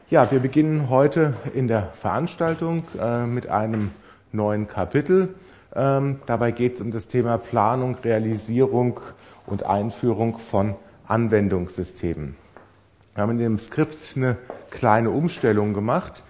Ja, wir beginnen heute in der Veranstaltung mit einem neuen Kapitel. Dabei geht es um das Thema Planung, Realisierung und Einführung von Anwendungssystemen. Wir haben in dem Skript eine kleine Umstellung gemacht.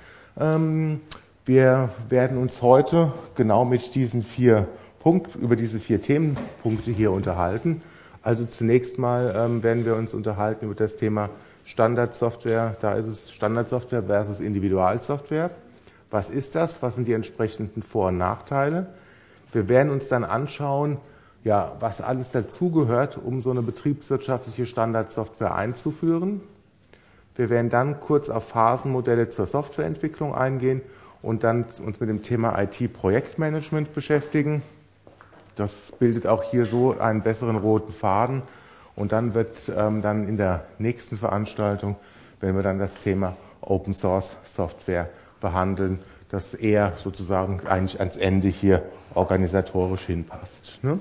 Wir werden uns heute genau mit diesen über diese vier Themenpunkte hier unterhalten. Also zunächst mal werden wir uns unterhalten über das Thema Standardsoftware. Da ist es Standardsoftware versus Individualsoftware. Was ist das? Was sind die entsprechenden Vor- und Nachteile? Wir werden uns dann anschauen, ja, was alles dazugehört, um so eine betriebswirtschaftliche Standardsoftware einzuführen. Wir werden dann kurz auf Phasenmodelle zur Softwareentwicklung eingehen und dann uns mit dem Thema IT-Projektmanagement beschäftigen. Das bildet auch hier so einen besseren roten Faden. Und dann wird dann in der nächsten Veranstaltung, wenn wir dann das Thema Open Source Software behandeln, das eher sozusagen eigentlich ans Ende hier organisatorisch hinpasst. Ne?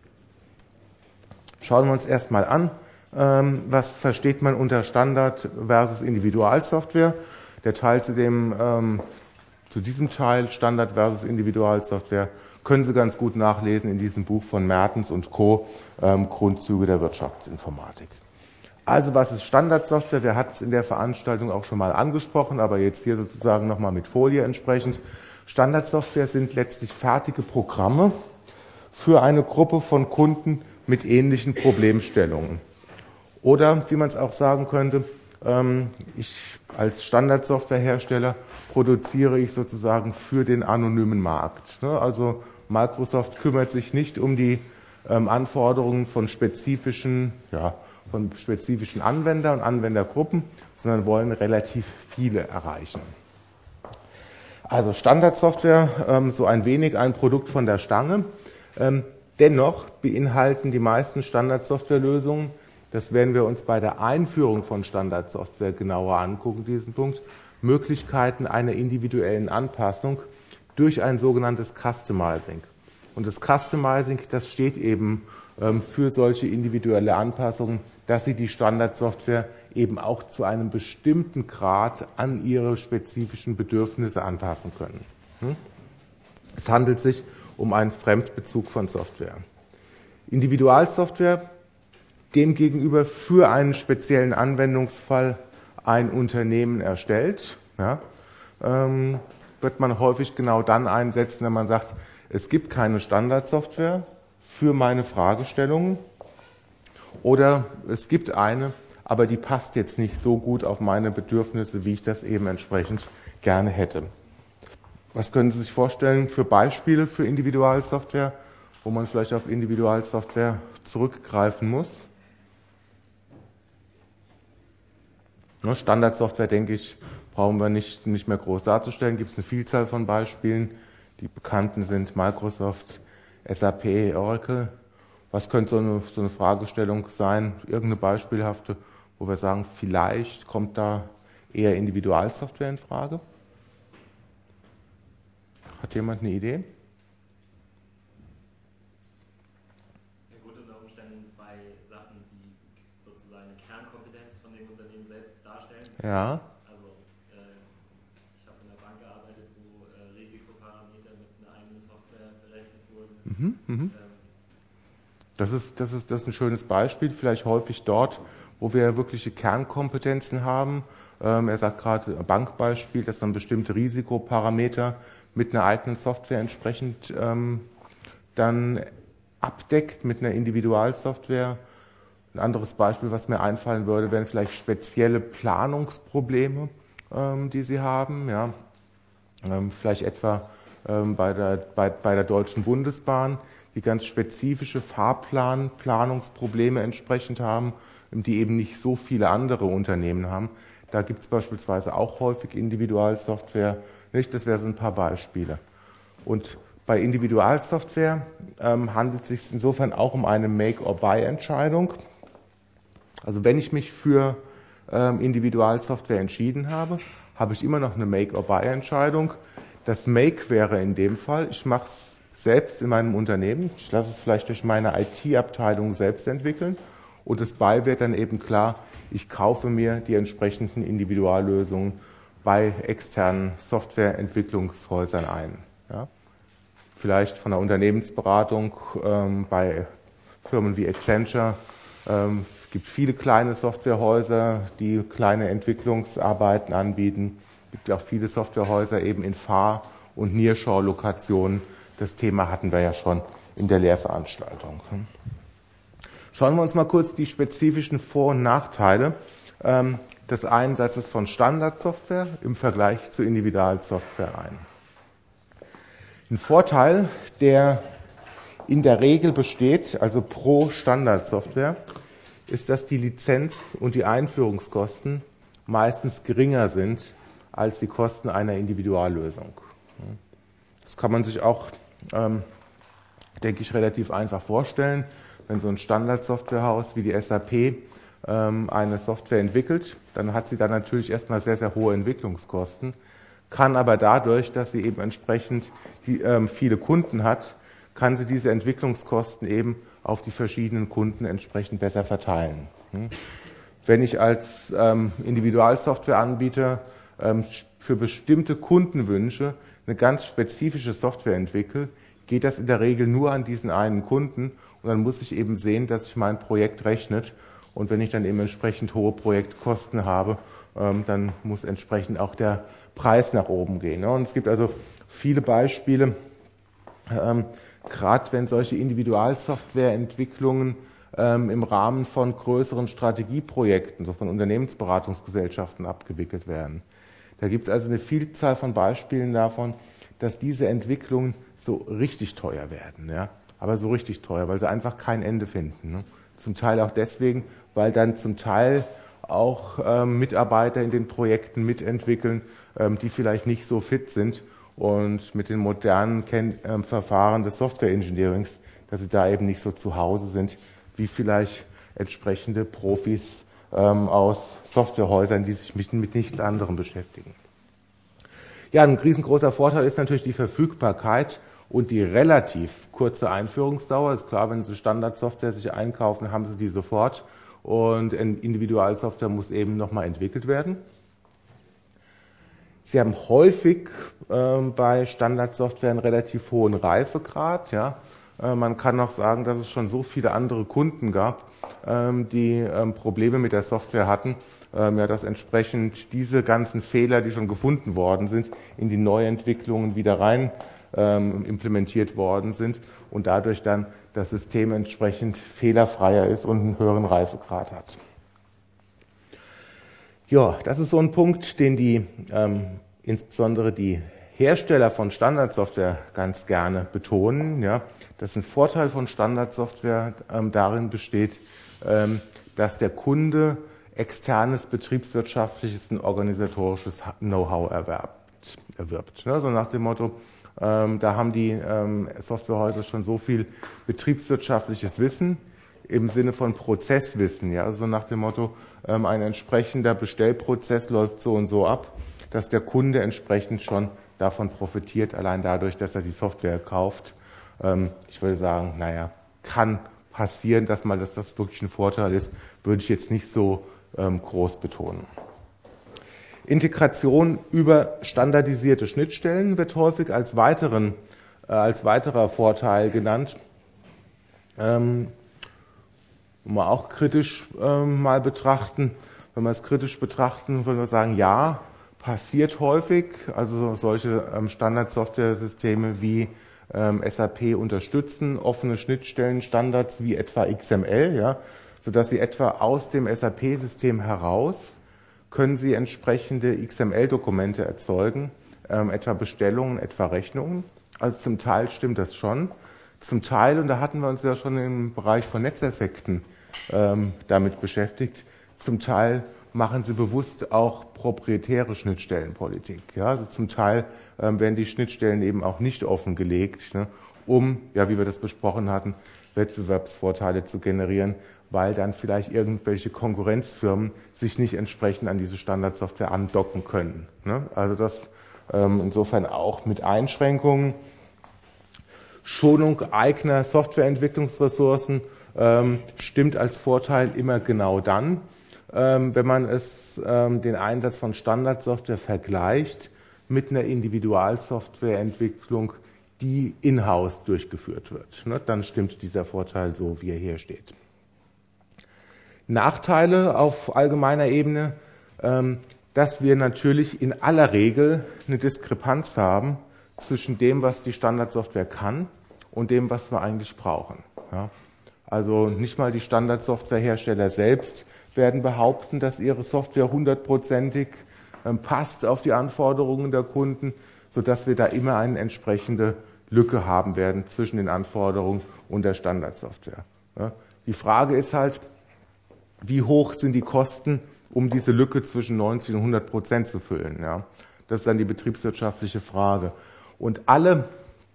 Schauen wir uns erstmal an, was versteht man unter Standard versus Individualsoftware. Der Teil zu diesem Teil Standard versus Individualsoftware können Sie ganz gut nachlesen in diesem Buch von Mertens und Co. Grundzüge der Wirtschaftsinformatik. Also was ist Standardsoftware? Wir hatten es in der Veranstaltung auch schon mal angesprochen, aber jetzt hier sozusagen nochmal mit Folie entsprechend. Standardsoftware sind letztlich fertige Programme für eine Gruppe von Kunden mit ähnlichen Problemstellungen. Oder wie man es auch sagen könnte, ich als Standardsoftwarehersteller produziere ich sozusagen für den anonymen Markt. Also Microsoft kümmert sich nicht um die Anforderungen von spezifischen Anwender und Anwendergruppen, sondern wollen relativ viele erreichen. Also Standardsoftware, so ein wenig ein Produkt von der Stange. Dennoch beinhalten die meisten Standardsoftwarelösungen, das werden wir uns bei der Einführung von Standardsoftware genauer angucken, diesen Punkt, Möglichkeiten einer individuellen Anpassung durch ein sogenanntes Customizing. Und das Customizing, das steht eben für solche individuelle Anpassungen, dass Sie die Standardsoftware eben auch zu einem bestimmten Grad an Ihre spezifischen Bedürfnisse anpassen können. Es handelt sich um einen Fremdbezug von Software. Individualsoftware, demgegenüber für einen speziellen Anwendungsfall ein Unternehmen erstellt, wird man häufig genau dann einsetzen, wenn man sagt, es gibt keine Standardsoftware für meine Fragestellungen oder es gibt eine, aber die passt jetzt nicht so gut auf meine Bedürfnisse, wie ich das eben entsprechend gerne hätte. Was können Sie sich vorstellen für Beispiele für Individualsoftware, wo man vielleicht auf Individualsoftware zurückgreifen muss? Standardsoftware, denke ich, brauchen wir nicht mehr groß darzustellen. Gibt es eine Vielzahl von Beispielen. Die bekannten sind Microsoft, SAP, Oracle. Was könnte so eine Fragestellung sein? Irgendeine beispielhafte, wo wir sagen, vielleicht kommt da eher Individualsoftware in Frage? Hat jemand eine Idee? Ja gut, unter Umständen bei Sachen, die sozusagen eine Kernkompetenz von dem Unternehmen selbst darstellen. Ja. Also ich habe in der Bank gearbeitet, wo Risikoparameter mit einer eigenen Software berechnet wurden. Das ist ein schönes Beispiel, vielleicht häufig dort, wo wir wirkliche Kernkompetenzen haben. Er sagt gerade Bankbeispiel, dass man bestimmte Risikoparameter mit einer eigenen Software entsprechend dann abdeckt, mit einer Individualsoftware. Ein anderes Beispiel, was mir einfallen würde, wären vielleicht spezielle Planungsprobleme, die Sie haben. Ja. Vielleicht etwa bei der Deutschen Bundesbahn, die ganz spezifische Fahrplanungsprobleme entsprechend haben, die eben nicht so viele andere Unternehmen haben. Da gibt es beispielsweise auch häufig Individualsoftware. Nicht? Das wären so ein paar Beispiele. Und bei Individualsoftware handelt es sich insofern auch um eine Make-or-Buy-Entscheidung. Also wenn ich mich für Individualsoftware entschieden habe, habe ich immer noch eine Make-or-Buy-Entscheidung. Das Make wäre in dem Fall, ich mache es selbst in meinem Unternehmen, ich lasse es vielleicht durch meine IT-Abteilung selbst entwickeln und das Buy wird dann eben klar, ich kaufe mir die entsprechenden Individuallösungen bei externen Softwareentwicklungshäusern ein. Ja? Vielleicht von der Unternehmensberatung bei Firmen wie Accenture. Es gibt viele kleine Softwarehäuser, die kleine Entwicklungsarbeiten anbieten. Es gibt auch viele Softwarehäuser eben in Fahr- und Nearshore-Lokationen. Das Thema hatten wir ja schon in der Lehrveranstaltung. Schauen wir uns mal kurz die spezifischen Vor- und Nachteile des Einsatzes von Standardsoftware im Vergleich zu Individualsoftware ein. Ein Vorteil, der in der Regel besteht, also pro Standardsoftware, ist, dass die Lizenz- und die Einführungskosten meistens geringer sind als die Kosten einer Individuallösung. Das kann man sich auch, denke ich, relativ einfach vorstellen. Wenn so ein Standardsoftwarehaus wie die SAP eine Software entwickelt, dann hat sie da natürlich erstmal sehr, sehr hohe Entwicklungskosten, kann aber dadurch, dass sie eben entsprechend viele Kunden hat, kann sie diese Entwicklungskosten eben auf die verschiedenen Kunden entsprechend besser verteilen. Wenn ich als Individualsoftwareanbieter für bestimmte Kundenwünsche eine ganz spezifische Software entwickle, geht das in der Regel nur an diesen einen Kunden und dann muss ich eben sehen, dass sich mein Projekt rechnet und wenn ich dann eben entsprechend hohe Projektkosten habe, dann muss entsprechend auch der Preis nach oben gehen. Und es gibt also viele Beispiele, gerade wenn solche Individualsoftwareentwicklungen im Rahmen von größeren Strategieprojekten, so von Unternehmensberatungsgesellschaften abgewickelt werden. Da gibt es also eine Vielzahl von Beispielen davon, dass diese Entwicklungen so richtig teuer werden. Ja? Aber so richtig teuer, weil sie einfach kein Ende finden. Ne? Zum Teil auch deswegen, weil dann zum Teil auch Mitarbeiter in den Projekten mitentwickeln, die vielleicht nicht so fit sind und mit den modernen Verfahren des Software-Engineerings, dass sie da eben nicht so zu Hause sind, wie vielleicht entsprechende Profis aus Softwarehäusern, die sich mit nichts anderem beschäftigen. Ja, ein riesengroßer Vorteil ist natürlich die Verfügbarkeit und die relativ kurze Einführungsdauer. Ist klar, wenn Sie Standardsoftware sich einkaufen, haben Sie die sofort und Individualsoftware muss eben nochmal entwickelt werden. Sie haben häufig bei Standardsoftware einen relativ hohen Reifegrad. Ja. Man kann auch sagen, dass es schon so viele andere Kunden gab, die Probleme mit der Software hatten, dass entsprechend diese ganzen Fehler, die schon gefunden worden sind, in die Neuentwicklungen wieder rein implementiert worden sind und dadurch dann das System entsprechend fehlerfreier ist und einen höheren Reifegrad hat. Ja, das ist so ein Punkt, den insbesondere die Hersteller von Standardsoftware ganz gerne betonen. Ja, dass ein Vorteil von Standardsoftware darin besteht, dass der Kunde externes betriebswirtschaftliches und organisatorisches Know-how erwirbt. Also nach dem Motto, da haben die Softwarehäuser schon so viel betriebswirtschaftliches Wissen im Sinne von Prozesswissen. Ja? Also nach dem Motto, ein entsprechender Bestellprozess läuft so und so ab, dass der Kunde entsprechend schon davon profitiert, allein dadurch, dass er die Software kauft. Ich würde sagen, kann passieren, dass das wirklich ein Vorteil ist, würde ich jetzt nicht so groß betonen. Integration über standardisierte Schnittstellen wird häufig als weiterer Vorteil genannt. Mal auch kritisch mal betrachten. Wenn wir es kritisch betrachten, würden wir sagen, ja, passiert häufig. Also solche Standardsoftware-Systeme wie SAP unterstützen offene Schnittstellenstandards wie etwa XML, ja, sodass Sie etwa aus dem SAP-System heraus können Sie entsprechende XML-Dokumente erzeugen, etwa Bestellungen, etwa Rechnungen. Also zum Teil stimmt das schon. Zum Teil, und da hatten wir uns ja schon im Bereich von Netzeffekten damit beschäftigt, zum Teil machen Sie bewusst auch proprietäre Schnittstellenpolitik. Ja? Also zum Teil werden die Schnittstellen eben auch nicht offengelegt, ne, um, ja, wie wir das besprochen hatten, Wettbewerbsvorteile zu generieren, weil dann vielleicht irgendwelche Konkurrenzfirmen sich nicht entsprechend an diese Standardsoftware andocken können. Ne? Also das insofern auch mit Einschränkungen. Schonung eigener Softwareentwicklungsressourcen stimmt als Vorteil immer genau dann, wenn man den Einsatz von Standardsoftware vergleicht mit einer Individualsoftwareentwicklung, die in-house durchgeführt wird. Dann stimmt dieser Vorteil so, wie er hier steht. Nachteile auf allgemeiner Ebene, dass wir natürlich in aller Regel eine Diskrepanz haben zwischen dem, was die Standardsoftware kann und dem, was wir eigentlich brauchen. Ja? Also nicht mal die Standardsoftwarehersteller selbst werden behaupten, dass ihre Software 100%ig passt auf die Anforderungen der Kunden, sodass wir da immer eine entsprechende Lücke haben werden zwischen den Anforderungen und der Standardsoftware. Ja? Die Frage ist halt, wie hoch sind die Kosten, um diese Lücke zwischen 90 und 100% zu füllen? Ja? Das ist dann die betriebswirtschaftliche Frage. Und alle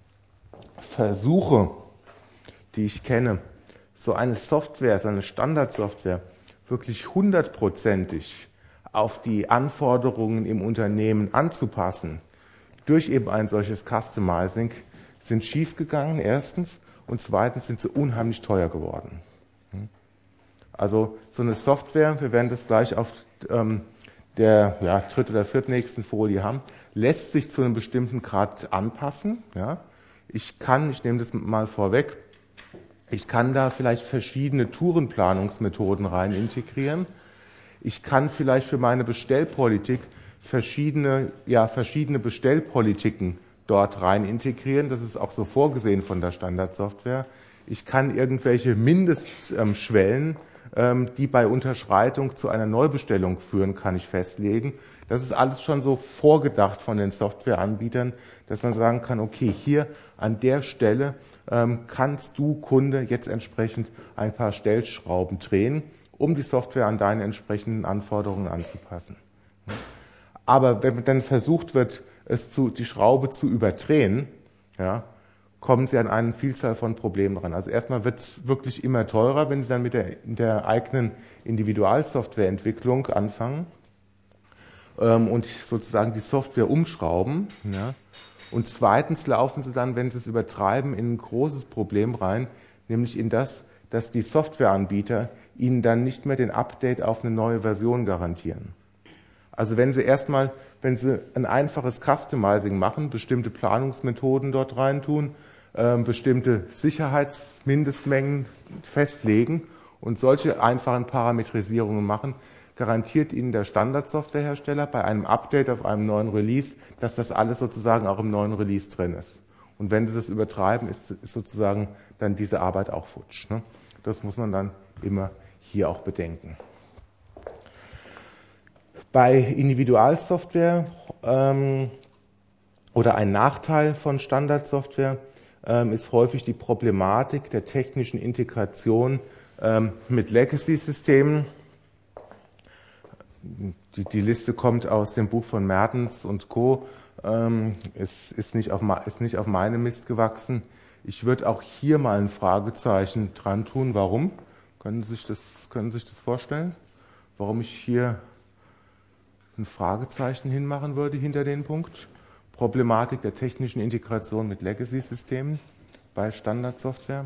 Versuche, die ich kenne, so eine Software, so eine Standardsoftware, wirklich 100%ig auf die Anforderungen im Unternehmen anzupassen, durch eben ein solches Customizing, sind schiefgegangen, erstens, und zweitens sind sie unheimlich teuer geworden. Also so eine Software, wir werden das gleich auf der dritt- oder viertnächsten Folie haben, lässt sich zu einem bestimmten Grad anpassen. Ja. Ich nehme das mal vorweg, ich kann da vielleicht verschiedene Tourenplanungsmethoden rein integrieren. Ich kann vielleicht für meine Bestellpolitik verschiedene Bestellpolitiken dort rein integrieren. Das ist auch so vorgesehen von der Standardsoftware. Ich kann irgendwelche Mindestschwellen, die bei Unterschreitung zu einer Neubestellung führen, kann ich festlegen. Das ist alles schon so vorgedacht von den Softwareanbietern, dass man sagen kann, okay, hier an der Stelle kannst du, Kunde, jetzt entsprechend ein paar Stellschrauben drehen, um die Software an deine entsprechenden Anforderungen anzupassen. Aber wenn dann versucht wird, die Schraube zu überdrehen, ja, kommen Sie an eine Vielzahl von Problemen ran. Also erstmal wird es wirklich immer teurer, wenn Sie dann mit der eigenen Individualsoftwareentwicklung anfangen und sozusagen die Software umschrauben. Ja. Und zweitens laufen Sie dann, wenn Sie es übertreiben, in ein großes Problem rein, nämlich in das, dass die Softwareanbieter Ihnen dann nicht mehr den Update auf eine neue Version garantieren. Also wenn Sie ein einfaches Customizing machen, bestimmte Planungsmethoden dort reintun, bestimmte Sicherheitsmindestmengen festlegen und solche einfachen Parametrisierungen machen, garantiert Ihnen der Standardsoftwarehersteller bei einem Update auf einem neuen Release, dass das alles sozusagen auch im neuen Release drin ist. Und wenn Sie das übertreiben, ist sozusagen dann diese Arbeit auch futsch. Ne? Das muss man dann immer hier auch bedenken. Bei Individualsoftware oder ein Nachteil von Standardsoftware ist häufig die Problematik der technischen Integration mit Legacy-Systemen. Die Liste kommt aus dem Buch von Mertens und Co. Ist nicht auf meinem Mist gewachsen. Ich würde auch hier mal ein Fragezeichen dran tun. Warum? Können Sie sich das vorstellen? Warum ich hier ein Fragezeichen hinmachen würde hinter den Punkt? Problematik der technischen Integration mit Legacy-Systemen bei Standardsoftware.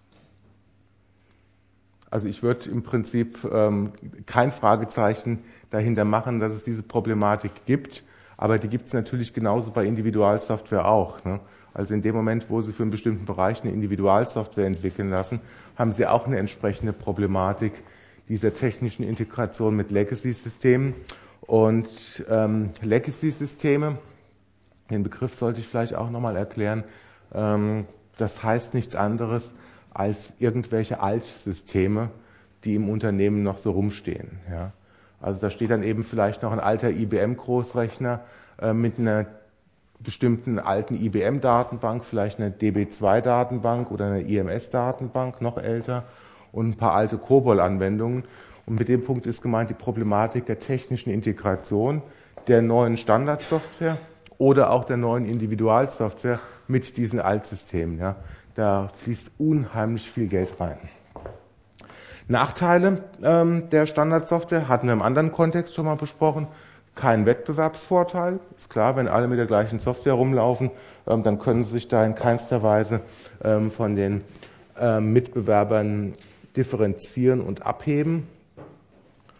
Also ich würde im Prinzip kein Fragezeichen dahinter machen, dass es diese Problematik gibt, aber die gibt es natürlich genauso bei Individualsoftware auch. Ne? Also in dem Moment, wo Sie für einen bestimmten Bereich eine Individualsoftware entwickeln lassen, haben Sie auch eine entsprechende Problematik dieser technischen Integration mit Legacy-Systemen. Und Legacy-Systeme, den Begriff sollte ich vielleicht auch nochmal erklären, das heißt nichts anderes als irgendwelche Altsysteme, die im Unternehmen noch so rumstehen. Ja. Also da steht dann eben vielleicht noch ein alter IBM-Großrechner mit einer bestimmten alten IBM-Datenbank, vielleicht einer DB2-Datenbank oder einer IMS-Datenbank, noch älter, und ein paar alte COBOL-Anwendungen. Und mit dem Punkt ist gemeint die Problematik der technischen Integration der neuen Standardsoftware oder auch der neuen Individualsoftware mit diesen Altsystemen. Ja. Da fließt unheimlich viel Geld rein. Nachteile der Standardsoftware hatten wir im anderen Kontext schon mal besprochen. Kein Wettbewerbsvorteil. Ist klar, wenn alle mit der gleichen Software rumlaufen, dann können sie sich da in keinster Weise von den Mitbewerbern differenzieren und abheben.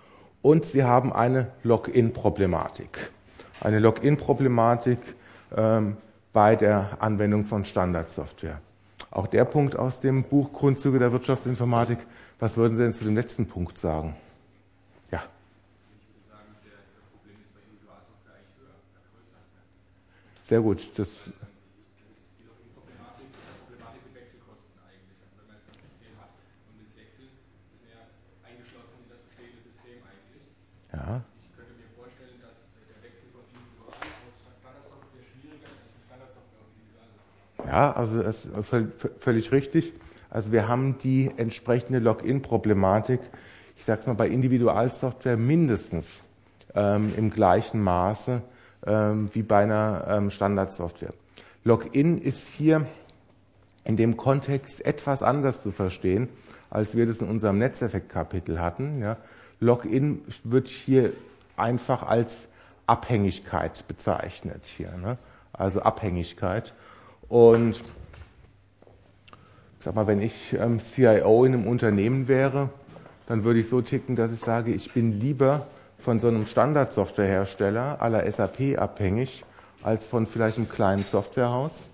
Und Sie haben eine Login-Problematik. Eine Login-Problematik bei der Anwendung von Standardsoftware. Auch der Punkt aus dem Buch Grundzüge der Wirtschaftsinformatik. Was würden Sie denn zu dem letzten Punkt sagen? Ja. Ich würde sagen, das Problem ist bei Individualsoftware eigentlich größer. Sehr gut. Das ist die Login-Problematik, mit Wechselkosten eigentlich. Also wenn man jetzt das System hat und mit Wechseln ist man ja eingeschlossen in das bestehende System eigentlich. Ja. Ich könnte mir vorstellen, dass der Wechsel von Individual auf Standardsoftware schwieriger ist als von Standardsoftware auf Individualsoftware. Ja, also das ist völlig richtig. Also wir haben die entsprechende Login-Problematik, ich sage es mal bei Individualsoftware mindestens im gleichen Maße wie bei einer Standardsoftware. Login ist hier in dem Kontext etwas anders zu verstehen, als wir das in unserem Netzeffekt-Kapitel hatten. Ja. Login wird hier einfach als Abhängigkeit bezeichnet. Hier, ne? Also Abhängigkeit. Und ich sag mal, wenn ich CIO in einem Unternehmen wäre, dann würde ich so ticken, dass ich sage, ich bin lieber von so einem Standardsoftwarehersteller à la SAP abhängig, als von vielleicht einem kleinen Softwarehaus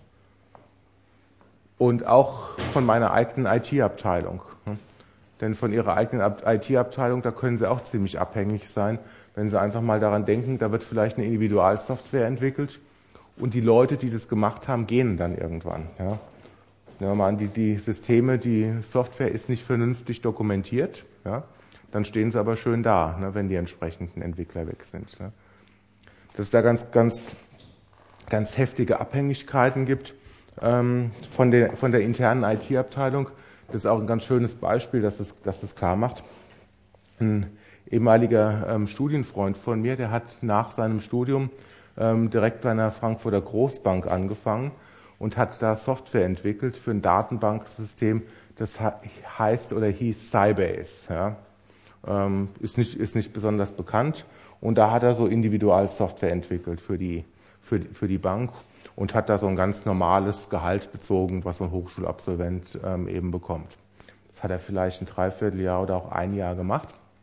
und auch von meiner eigenen IT-Abteilung. Denn von Ihrer eigenen IT-Abteilung, da können Sie auch ziemlich abhängig sein, wenn Sie einfach mal daran denken, da wird vielleicht eine Individualsoftware entwickelt und die Leute, die das gemacht haben, gehen dann irgendwann. Ja. Nehmen wir mal an, die Systeme, die Software ist nicht vernünftig dokumentiert, ja, dann stehen sie aber schön da, ne, wenn die entsprechenden Entwickler weg sind. Ne. Dass es da ganz heftige Abhängigkeiten gibt von der internen IT-Abteilung, das ist auch ein ganz schönes Beispiel, dass das klar macht. Ein ehemaliger Studienfreund von mir, der hat nach seinem Studium direkt bei einer Frankfurter Großbank angefangen und hat da Software entwickelt für ein Datenbanksystem, das heißt oder hieß Sybase. Ja. Ist nicht besonders bekannt. Und da hat er so Individualsoftware entwickelt für die Bank und hat da so ein ganz normales Gehalt bezogen, was so ein Hochschulabsolvent eben bekommt. Das hat er vielleicht ein Dreivierteljahr oder auch ein Jahr gemacht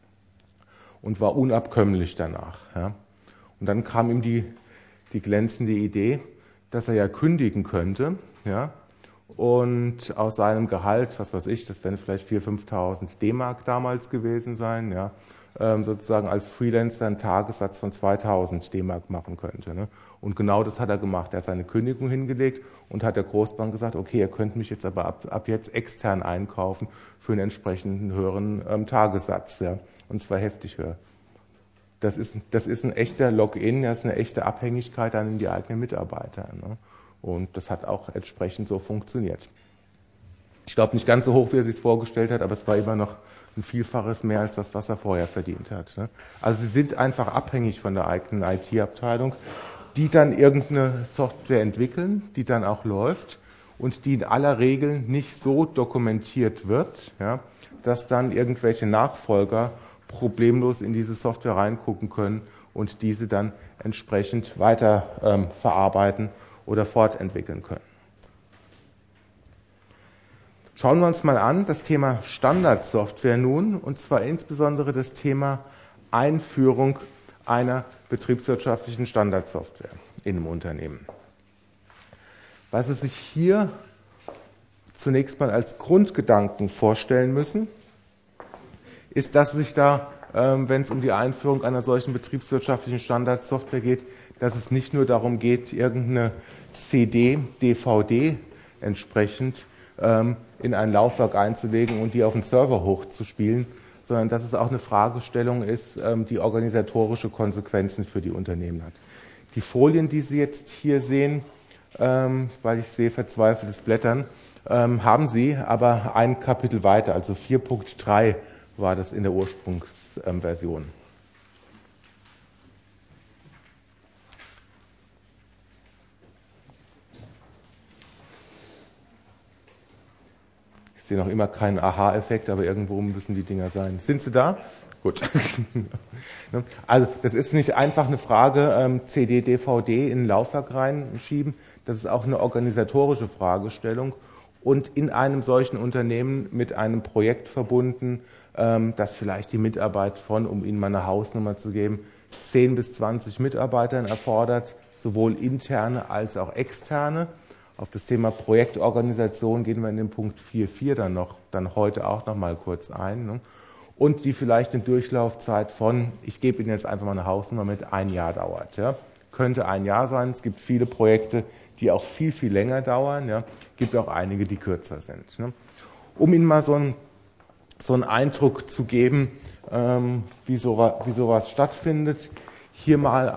und war unabkömmlich danach. Ja. Und dann kam ihm die glänzende Idee, dass er ja kündigen könnte, ja, und aus seinem Gehalt, was weiß ich, das wären vielleicht 4.000, 5.000 D-Mark damals gewesen sein, ja, sozusagen als Freelancer einen Tagessatz von 2.000 D-Mark machen könnte. Ne? Und genau das hat er gemacht. Er hat seine Kündigung hingelegt und hat der Großbank gesagt, okay, ihr könnt mich jetzt aber ab jetzt extern einkaufen für einen entsprechenden höheren Tagessatz, ja, und zwar heftig höher. Das ist ein echter Login, das ist eine echte Abhängigkeit dann in die eigenen Mitarbeiter. Ne? Und das hat auch entsprechend so funktioniert. Ich glaube nicht ganz so hoch, wie er sich vorgestellt hat, aber es war immer noch ein Vielfaches mehr als das, was er vorher verdient hat. Ne? Also sie sind einfach abhängig von der eigenen IT-Abteilung, die dann irgendeine Software entwickeln, die dann auch läuft und die in aller Regel nicht so dokumentiert wird, ja, dass dann irgendwelche Nachfolger problemlos in diese Software reingucken können und diese dann entsprechend weiter verarbeiten oder fortentwickeln können. Schauen wir uns mal an das Thema Standardsoftware nun, und zwar insbesondere das Thema Einführung einer betriebswirtschaftlichen Standardsoftware in einem Unternehmen. Was Sie sich hier zunächst mal als Grundgedanken vorstellen müssen, ist, dass es sich da, wenn es um die Einführung einer solchen betriebswirtschaftlichen Standardsoftware geht, dass es nicht nur darum geht, irgendeine CD, DVD entsprechend in ein Laufwerk einzulegen und die auf den Server hochzuspielen, sondern dass es auch eine Fragestellung ist, die organisatorische Konsequenzen für die Unternehmen hat. Die Folien, die Sie jetzt hier sehen, weil ich sehe verzweifeltes Blättern, haben Sie aber ein Kapitel weiter, also 4.3 war das in der Ursprungsversion. Ich sehe noch immer keinen Aha-Effekt, aber irgendwo müssen die Dinger sein. Sind sie da? Gut. Also das ist nicht einfach eine Frage, CD, DVD in ein Laufwerk reinschieben. Das ist auch eine organisatorische Fragestellung und in einem solchen Unternehmen mit einem Projekt verbunden, dass vielleicht die Mitarbeit von, um Ihnen mal eine Hausnummer zu geben, 10 bis 20 Mitarbeitern erfordert, sowohl interne als auch externe. Auf das Thema Projektorganisation gehen wir in dem Punkt 4.4 dann heute auch noch mal kurz ein. Ne? Und die vielleicht eine Durchlaufzeit von, ich gebe Ihnen jetzt einfach mal eine Hausnummer mit, 1 Jahr dauert. Ja? Könnte 1 Jahr sein. Es gibt viele Projekte, die auch viel, viel länger dauern. Ja? Gibt auch einige, die kürzer sind. Ne? Um Ihnen mal so einen Eindruck zu geben, wie sowas stattfindet, hier mal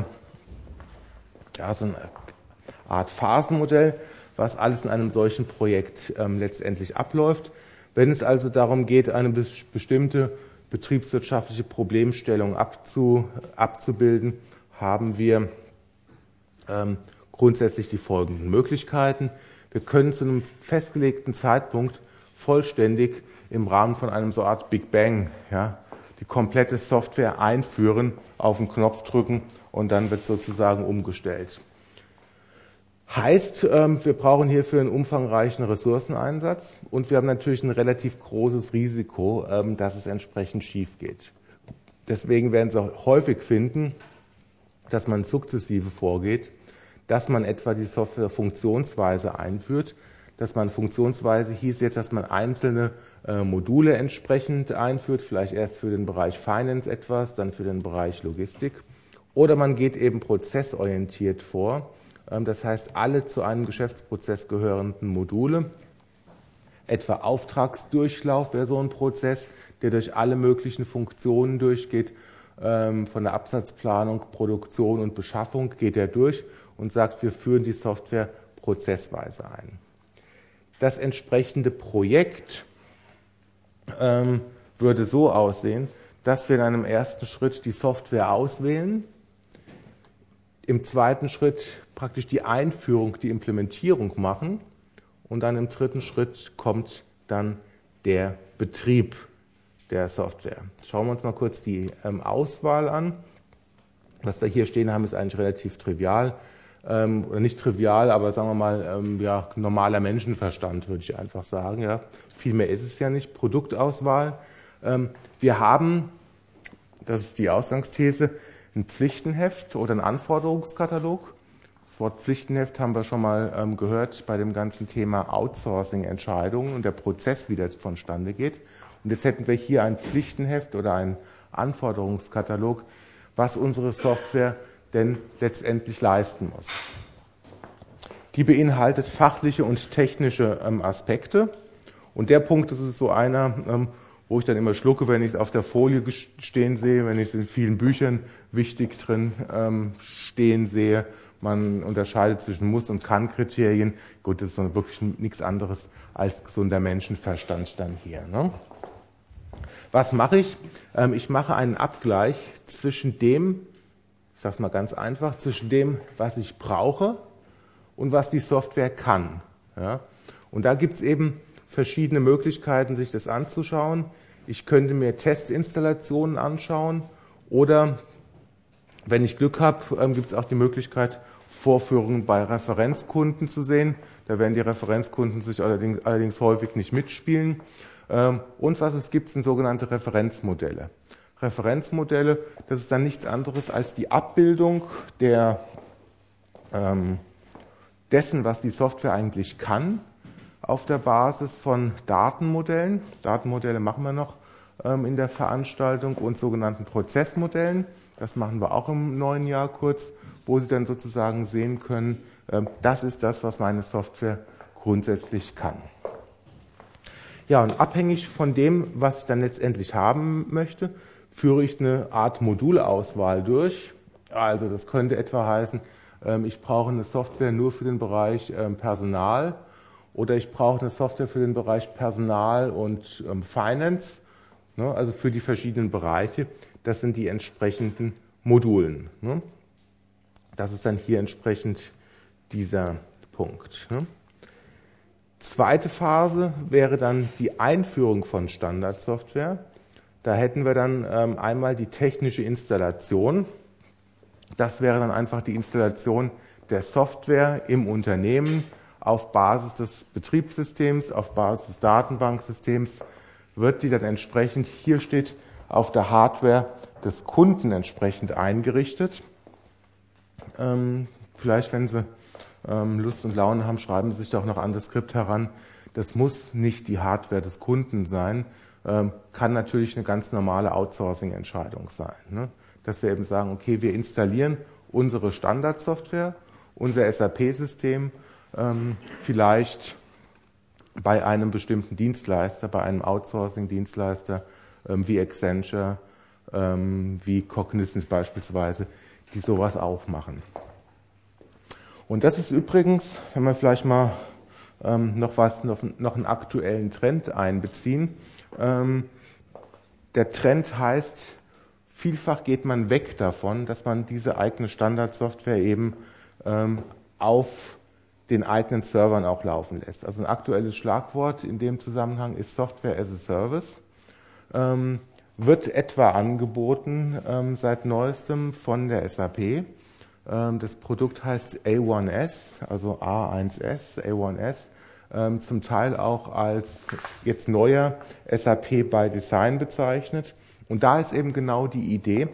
so eine Art Phasenmodell, was alles in einem solchen Projekt letztendlich abläuft. Wenn es also darum geht, eine bestimmte betriebswirtschaftliche Problemstellung abzubilden, haben wir grundsätzlich die folgenden Möglichkeiten. Wir können zu einem festgelegten Zeitpunkt vollständig im Rahmen von einem so Art Big Bang, ja, die komplette Software einführen, auf den Knopf drücken und dann wird sozusagen umgestellt. Heißt, wir brauchen hierfür einen umfangreichen Ressourceneinsatz und wir haben natürlich ein relativ großes Risiko, dass es entsprechend schief geht. Deswegen werden Sie auch häufig finden, dass man sukzessive vorgeht, dass man etwa die Software funktionsweise einführt. Dass man funktionsweise hieß jetzt, dass man einzelne Module entsprechend einführt, vielleicht erst für den Bereich Finance etwas, dann für den Bereich Logistik. Oder man geht eben prozessorientiert vor. Das heißt, alle zu einem Geschäftsprozess gehörenden Module, etwa Auftragsdurchlauf wäre so ein Prozess, der durch alle möglichen Funktionen durchgeht, von der Absatzplanung, Produktion und Beschaffung geht er durch und sagt, wir führen die Software prozessweise ein. Das entsprechende Projekt würde so aussehen, dass wir in einem ersten Schritt die Software auswählen, im zweiten Schritt praktisch die Einführung, die Implementierung machen und dann im dritten Schritt kommt dann der Betrieb der Software. Schauen wir uns mal kurz die Auswahl an. Was wir hier stehen haben, ist eigentlich relativ trivial. Oder nicht trivial, aber sagen wir mal, normaler Menschenverstand, würde ich einfach sagen. Ja. Viel mehr ist es ja nicht. Produktauswahl. Wir haben, das ist die Ausgangsthese, ein Pflichtenheft oder einen Anforderungskatalog. Das Wort Pflichtenheft haben wir schon mal gehört bei dem ganzen Thema Outsourcing-Entscheidungen und der Prozess, wie das vonstande geht. Und jetzt hätten wir hier ein Pflichtenheft oder einen Anforderungskatalog, was unsere Software denn letztendlich leisten muss. Die beinhaltet fachliche und technische Aspekte. Und der Punkt, das ist so einer, wo ich dann immer schlucke, wenn ich es auf der Folie stehen sehe, wenn ich es in vielen Büchern wichtig drin stehen sehe. Man unterscheidet zwischen Muss- und Kann-Kriterien. Gut, das ist so wirklich nichts anderes als gesunder Menschenverstand dann hier. Ne? Was mache ich? Ich mache einen Abgleich zwischen dem, ich sage es mal ganz einfach, zwischen dem, was ich brauche und was die Software kann. Ja? Und da gibt es eben verschiedene Möglichkeiten, sich das anzuschauen. Ich könnte mir Testinstallationen anschauen oder, wenn ich Glück habe, gibt es auch die Möglichkeit, Vorführungen bei Referenzkunden zu sehen. Da werden die Referenzkunden sich allerdings häufig nicht mitspielen. Und was es gibt, sind sogenannte Referenzmodelle. Referenzmodelle, das ist dann nichts anderes als die Abbildung dessen, was die Software eigentlich kann, auf der Basis von Datenmodellen. Datenmodelle machen wir noch in der Veranstaltung und sogenannten Prozessmodellen. Das machen wir auch im neuen Jahr kurz, wo Sie dann sozusagen sehen können, das ist das, was meine Software grundsätzlich kann. Ja, und abhängig von dem, was ich dann letztendlich haben möchte, führe ich eine Art Modulauswahl durch. Also das könnte etwa heißen, ich brauche eine Software nur für den Bereich Personal oder ich brauche eine Software für den Bereich Personal und Finance, ne, also für die verschiedenen Bereiche. Das sind die entsprechenden Modulen. Ne. Das ist dann hier entsprechend dieser Punkt. Ne. Zweite Phase wäre dann die Einführung von Standardsoftware. Da hätten wir dann einmal die technische Installation. Das wäre dann einfach die Installation der Software im Unternehmen auf Basis des Betriebssystems, auf Basis des Datenbanksystems, wird die dann entsprechend, hier steht auf der Hardware des Kunden entsprechend eingerichtet. Vielleicht, wenn Sie Lust und Laune haben, schreiben Sie sich doch noch an das Skript heran. Das muss nicht die Hardware des Kunden sein, kann natürlich eine ganz normale Outsourcing-Entscheidung sein. Ne? Dass wir eben sagen, okay, wir installieren unsere Standardsoftware, unser SAP-System, vielleicht bei einem bestimmten Dienstleister, bei einem Outsourcing-Dienstleister wie Accenture, wie Cognizant beispielsweise, die sowas auch machen. Und das ist übrigens, wenn wir vielleicht mal noch einen aktuellen Trend einbeziehen. Der Trend heißt, vielfach geht man weg davon, dass man diese eigene Standardsoftware eben auf den eigenen Servern auch laufen lässt. Also ein aktuelles Schlagwort in dem Zusammenhang ist Software as a Service. Wird etwa angeboten seit neuestem von der SAP. Das Produkt heißt A1S, also A1S, A1S, zum Teil auch als jetzt neuer SAP by Design bezeichnet. Und da ist eben genau die Idee,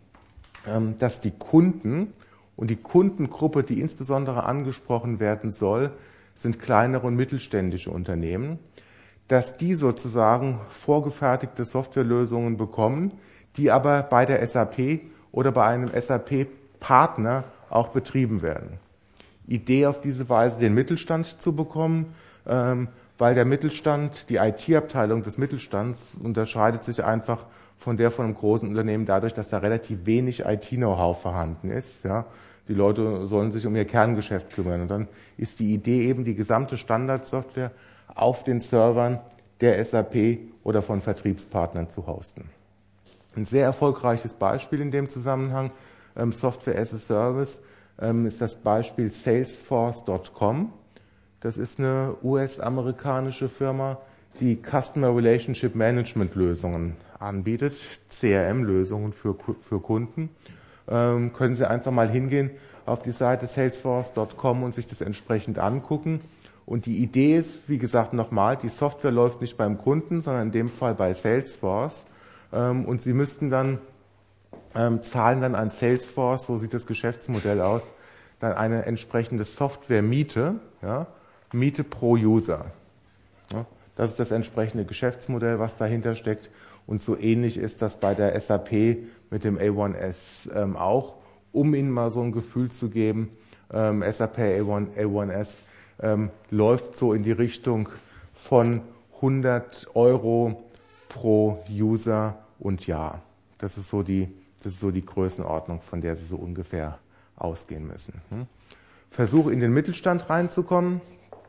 dass die Kunden und die Kundengruppe, die insbesondere angesprochen werden soll, sind kleinere und mittelständische Unternehmen, dass die sozusagen vorgefertigte Softwarelösungen bekommen, die aber bei der SAP oder bei einem SAP-Partner auch betrieben werden. Idee auf diese Weise, den Mittelstand zu bekommen, weil der Mittelstand, die IT-Abteilung des Mittelstands unterscheidet sich einfach von der von einem großen Unternehmen dadurch, dass da relativ wenig IT-Know-how vorhanden ist. Ja. Die Leute sollen sich um ihr Kerngeschäft kümmern. Und dann ist die Idee eben, die gesamte Standardsoftware auf den Servern der SAP oder von Vertriebspartnern zu hosten. Ein sehr erfolgreiches Beispiel in dem Zusammenhang, Software as a Service, ist das Beispiel Salesforce.com. Das ist eine US-amerikanische Firma, die Customer Relationship Management Lösungen anbietet, CRM-Lösungen für Kunden. Können Sie einfach mal hingehen auf die Seite Salesforce.com und sich das entsprechend angucken. Und die Idee ist, wie gesagt, nochmal, die Software läuft nicht beim Kunden, sondern in dem Fall bei Salesforce. Und Sie müssten dann, zahlen dann an Salesforce, so sieht das Geschäftsmodell aus, dann eine entsprechende Software-Miete, ja, Miete pro User. Ja, das ist das entsprechende Geschäftsmodell, was dahinter steckt. Und so ähnlich ist das bei der SAP mit dem A1S auch. Um Ihnen mal so ein Gefühl zu geben, SAP A1S läuft so in die Richtung von 100 Euro pro User und Jahr. Das ist so die Größenordnung, von der Sie so ungefähr ausgehen müssen. Versuch in den Mittelstand reinzukommen.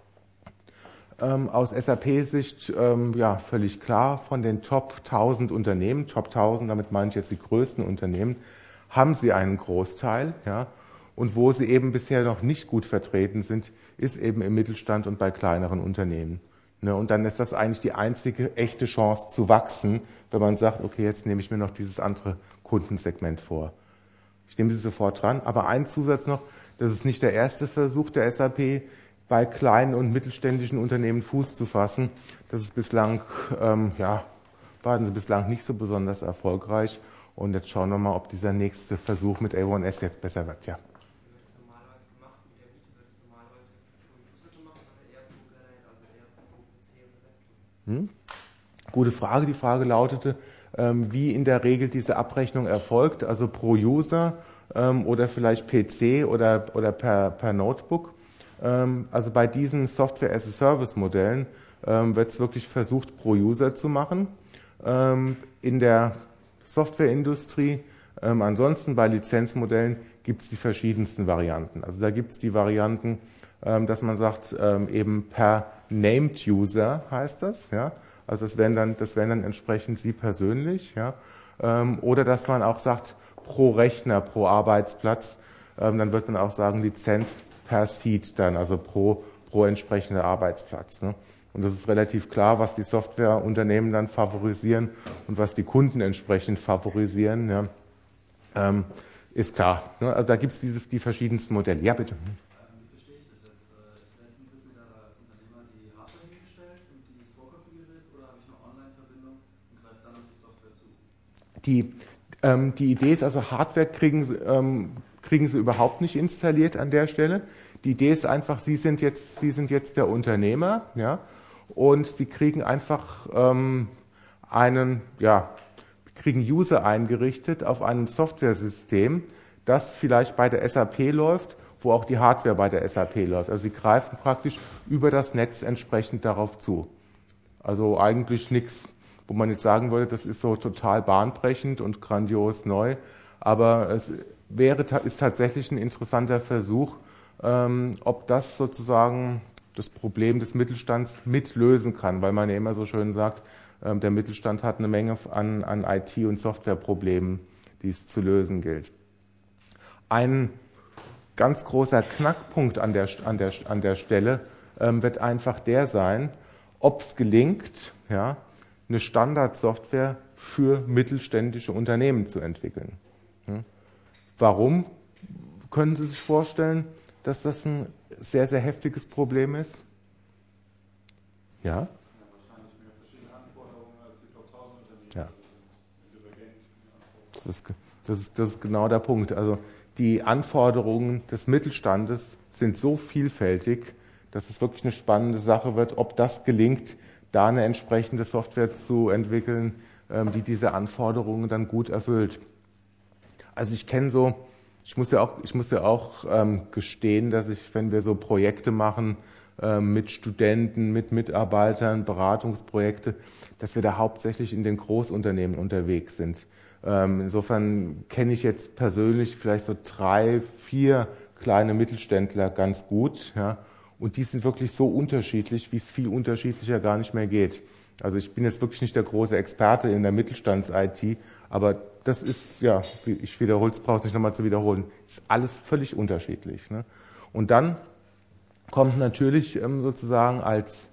Aus SAP-Sicht völlig klar, von den Top 1000 Unternehmen, Top 1000, damit meine ich jetzt die größten Unternehmen, haben sie einen Großteil. Ja, und wo sie eben bisher noch nicht gut vertreten sind, ist eben im Mittelstand und bei kleineren Unternehmen. Ne, und dann ist das eigentlich die einzige echte Chance zu wachsen, wenn man sagt, okay, jetzt nehme ich mir noch dieses andere Kundensegment vor. Ich nehme sie sofort dran, aber ein Zusatz noch, das ist nicht der erste Versuch der SAP, bei kleinen und mittelständischen Unternehmen Fuß zu fassen. Das ist bislang, waren sie bislang nicht so besonders erfolgreich. Und jetzt schauen wir mal, ob dieser nächste Versuch mit A1S jetzt besser wird. Ja. Gute Frage. Die Frage lautete, wie in der Regel diese Abrechnung erfolgt, also pro User oder vielleicht PC oder per Notebook. Also bei diesen Software-as-a-Service-Modellen wird es wirklich versucht, pro User zu machen. In der Softwareindustrie, ansonsten bei Lizenzmodellen, gibt es die verschiedensten Varianten. Also da gibt es die Varianten, dass man sagt, eben per Named User heißt das. Ja? Also das wären dann entsprechend Sie persönlich. Ja? Oder dass man auch sagt, pro Rechner, pro Arbeitsplatz, dann wird man auch sagen, Lizenz per Seat dann, also pro entsprechender Arbeitsplatz. Ne? Und das ist relativ klar, was die Softwareunternehmen dann favorisieren und was die Kunden entsprechend favorisieren. Ja? Ist klar. Ne? Also da gibt es die verschiedensten Modelle. Ja, bitte. Wie verstehe ich das jetzt? Wird mir da als Unternehmer die Hardware hingestellt und die ist vorkonfiguriert oder habe ich eine Online-Verbindung Die Idee ist also, Hardware kriegen sie überhaupt nicht installiert an der Stelle. Die Idee ist einfach, Sie sind jetzt der Unternehmer, ja, und Sie kriegen einfach kriegen User eingerichtet auf einem Softwaresystem, das vielleicht bei der SAP läuft, wo auch die Hardware bei der SAP läuft. Also Sie greifen praktisch über das Netz entsprechend darauf zu. Also eigentlich nichts, wo man jetzt sagen würde, das ist so total bahnbrechend und grandios neu, aber es ist tatsächlich ein interessanter Versuch, ob das sozusagen das Problem des Mittelstands mitlösen kann, weil man ja immer so schön sagt, der Mittelstand hat eine Menge an IT- und Softwareproblemen, die es zu lösen gilt. Ein ganz großer Knackpunkt an der Stelle wird einfach der sein, ob es gelingt, ja, eine Standardsoftware für mittelständische Unternehmen zu entwickeln. Warum können Sie sich vorstellen, dass das ein sehr, sehr heftiges Problem ist? Ja? Wahrscheinlich mehr verschiedene Anforderungen als die Top 1000 Unternehmen. Ja. Divergent. Das ist genau der Punkt. Also die Anforderungen des Mittelstandes sind so vielfältig, dass es wirklich eine spannende Sache wird, ob das gelingt, da eine entsprechende Software zu entwickeln, die diese Anforderungen dann gut erfüllt. Also ich muss ja auch gestehen, dass wenn wir so Projekte machen mit Studenten, mit Mitarbeitern, Beratungsprojekte, dass wir da hauptsächlich in den Großunternehmen unterwegs sind. Insofern kenne ich jetzt persönlich vielleicht so 3, 4 kleine Mittelständler ganz gut, ja, und die sind wirklich so unterschiedlich, wie es viel unterschiedlicher gar nicht mehr geht. Also ich bin jetzt wirklich nicht der große Experte in der Mittelstands-IT, aber das ist, ja, ich wiederhole es, brauche es nicht nochmal zu wiederholen, ist alles völlig unterschiedlich. Ne? Und dann kommt natürlich sozusagen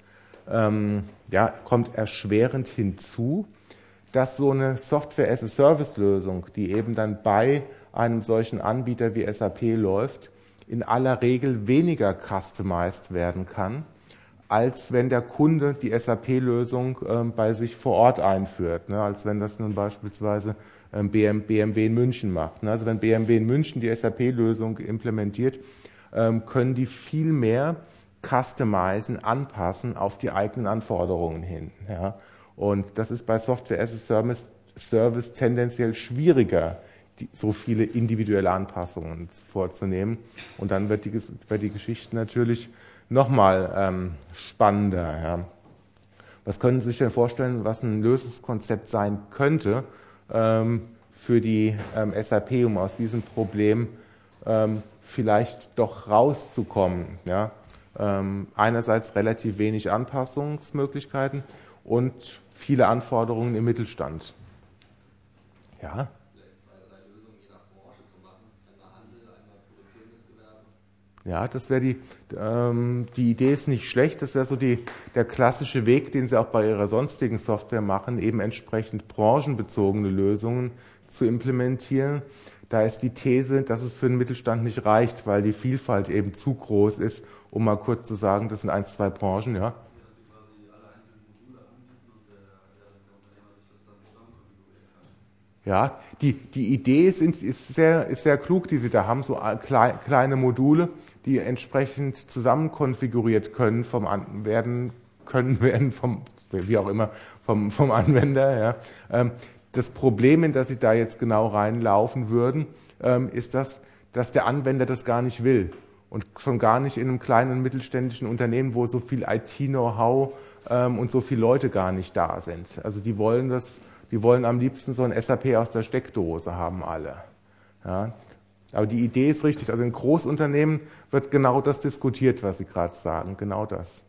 kommt erschwerend hinzu, dass so eine Software-as-a-Service-Lösung, die eben dann bei einem solchen Anbieter wie SAP läuft, in aller Regel weniger customized werden kann, als wenn der Kunde die SAP-Lösung bei sich vor Ort einführt, ne? Als wenn das nun beispielsweise BMW in München macht. Ne? Also wenn BMW in München die SAP-Lösung implementiert, können die viel mehr customizen, anpassen auf die eigenen Anforderungen hin. Ja? Und das ist bei Software as a Service tendenziell schwieriger, so viele individuelle Anpassungen vorzunehmen. Und dann wird die Geschichte natürlich nochmal spannender. Ja. Was können Sie sich denn vorstellen, was ein Lösungskonzept sein könnte für die SAP, um aus diesem Problem vielleicht doch rauszukommen? Ja? Einerseits relativ wenig Anpassungsmöglichkeiten und viele Anforderungen im Mittelstand. Ja? Ja, das wäre die Idee ist nicht schlecht, das wäre so der klassische Weg, den Sie auch bei Ihrer sonstigen Software machen, eben entsprechend branchenbezogene Lösungen zu implementieren. Da ist die These, dass es für den Mittelstand nicht reicht, weil die Vielfalt eben zu groß ist, um mal kurz zu sagen, das sind 1, 2 Branchen, ja. Ja, die Idee ist sehr klug, die Sie da haben, so kleine Module, die entsprechend zusammen konfiguriert werden vom Anwender. Ja. Das Problem, in das Sie da jetzt genau reinlaufen würden, ist, dass der Anwender das gar nicht will. Und schon gar nicht in einem kleinen mittelständischen Unternehmen, wo so viel IT-Know-how und so viele Leute gar nicht da sind. Also die wollen am liebsten so ein SAP aus der Steckdose haben alle. Ja. Aber die Idee ist richtig. Also in Großunternehmen wird genau das diskutiert, was Sie gerade sagen. Genau das.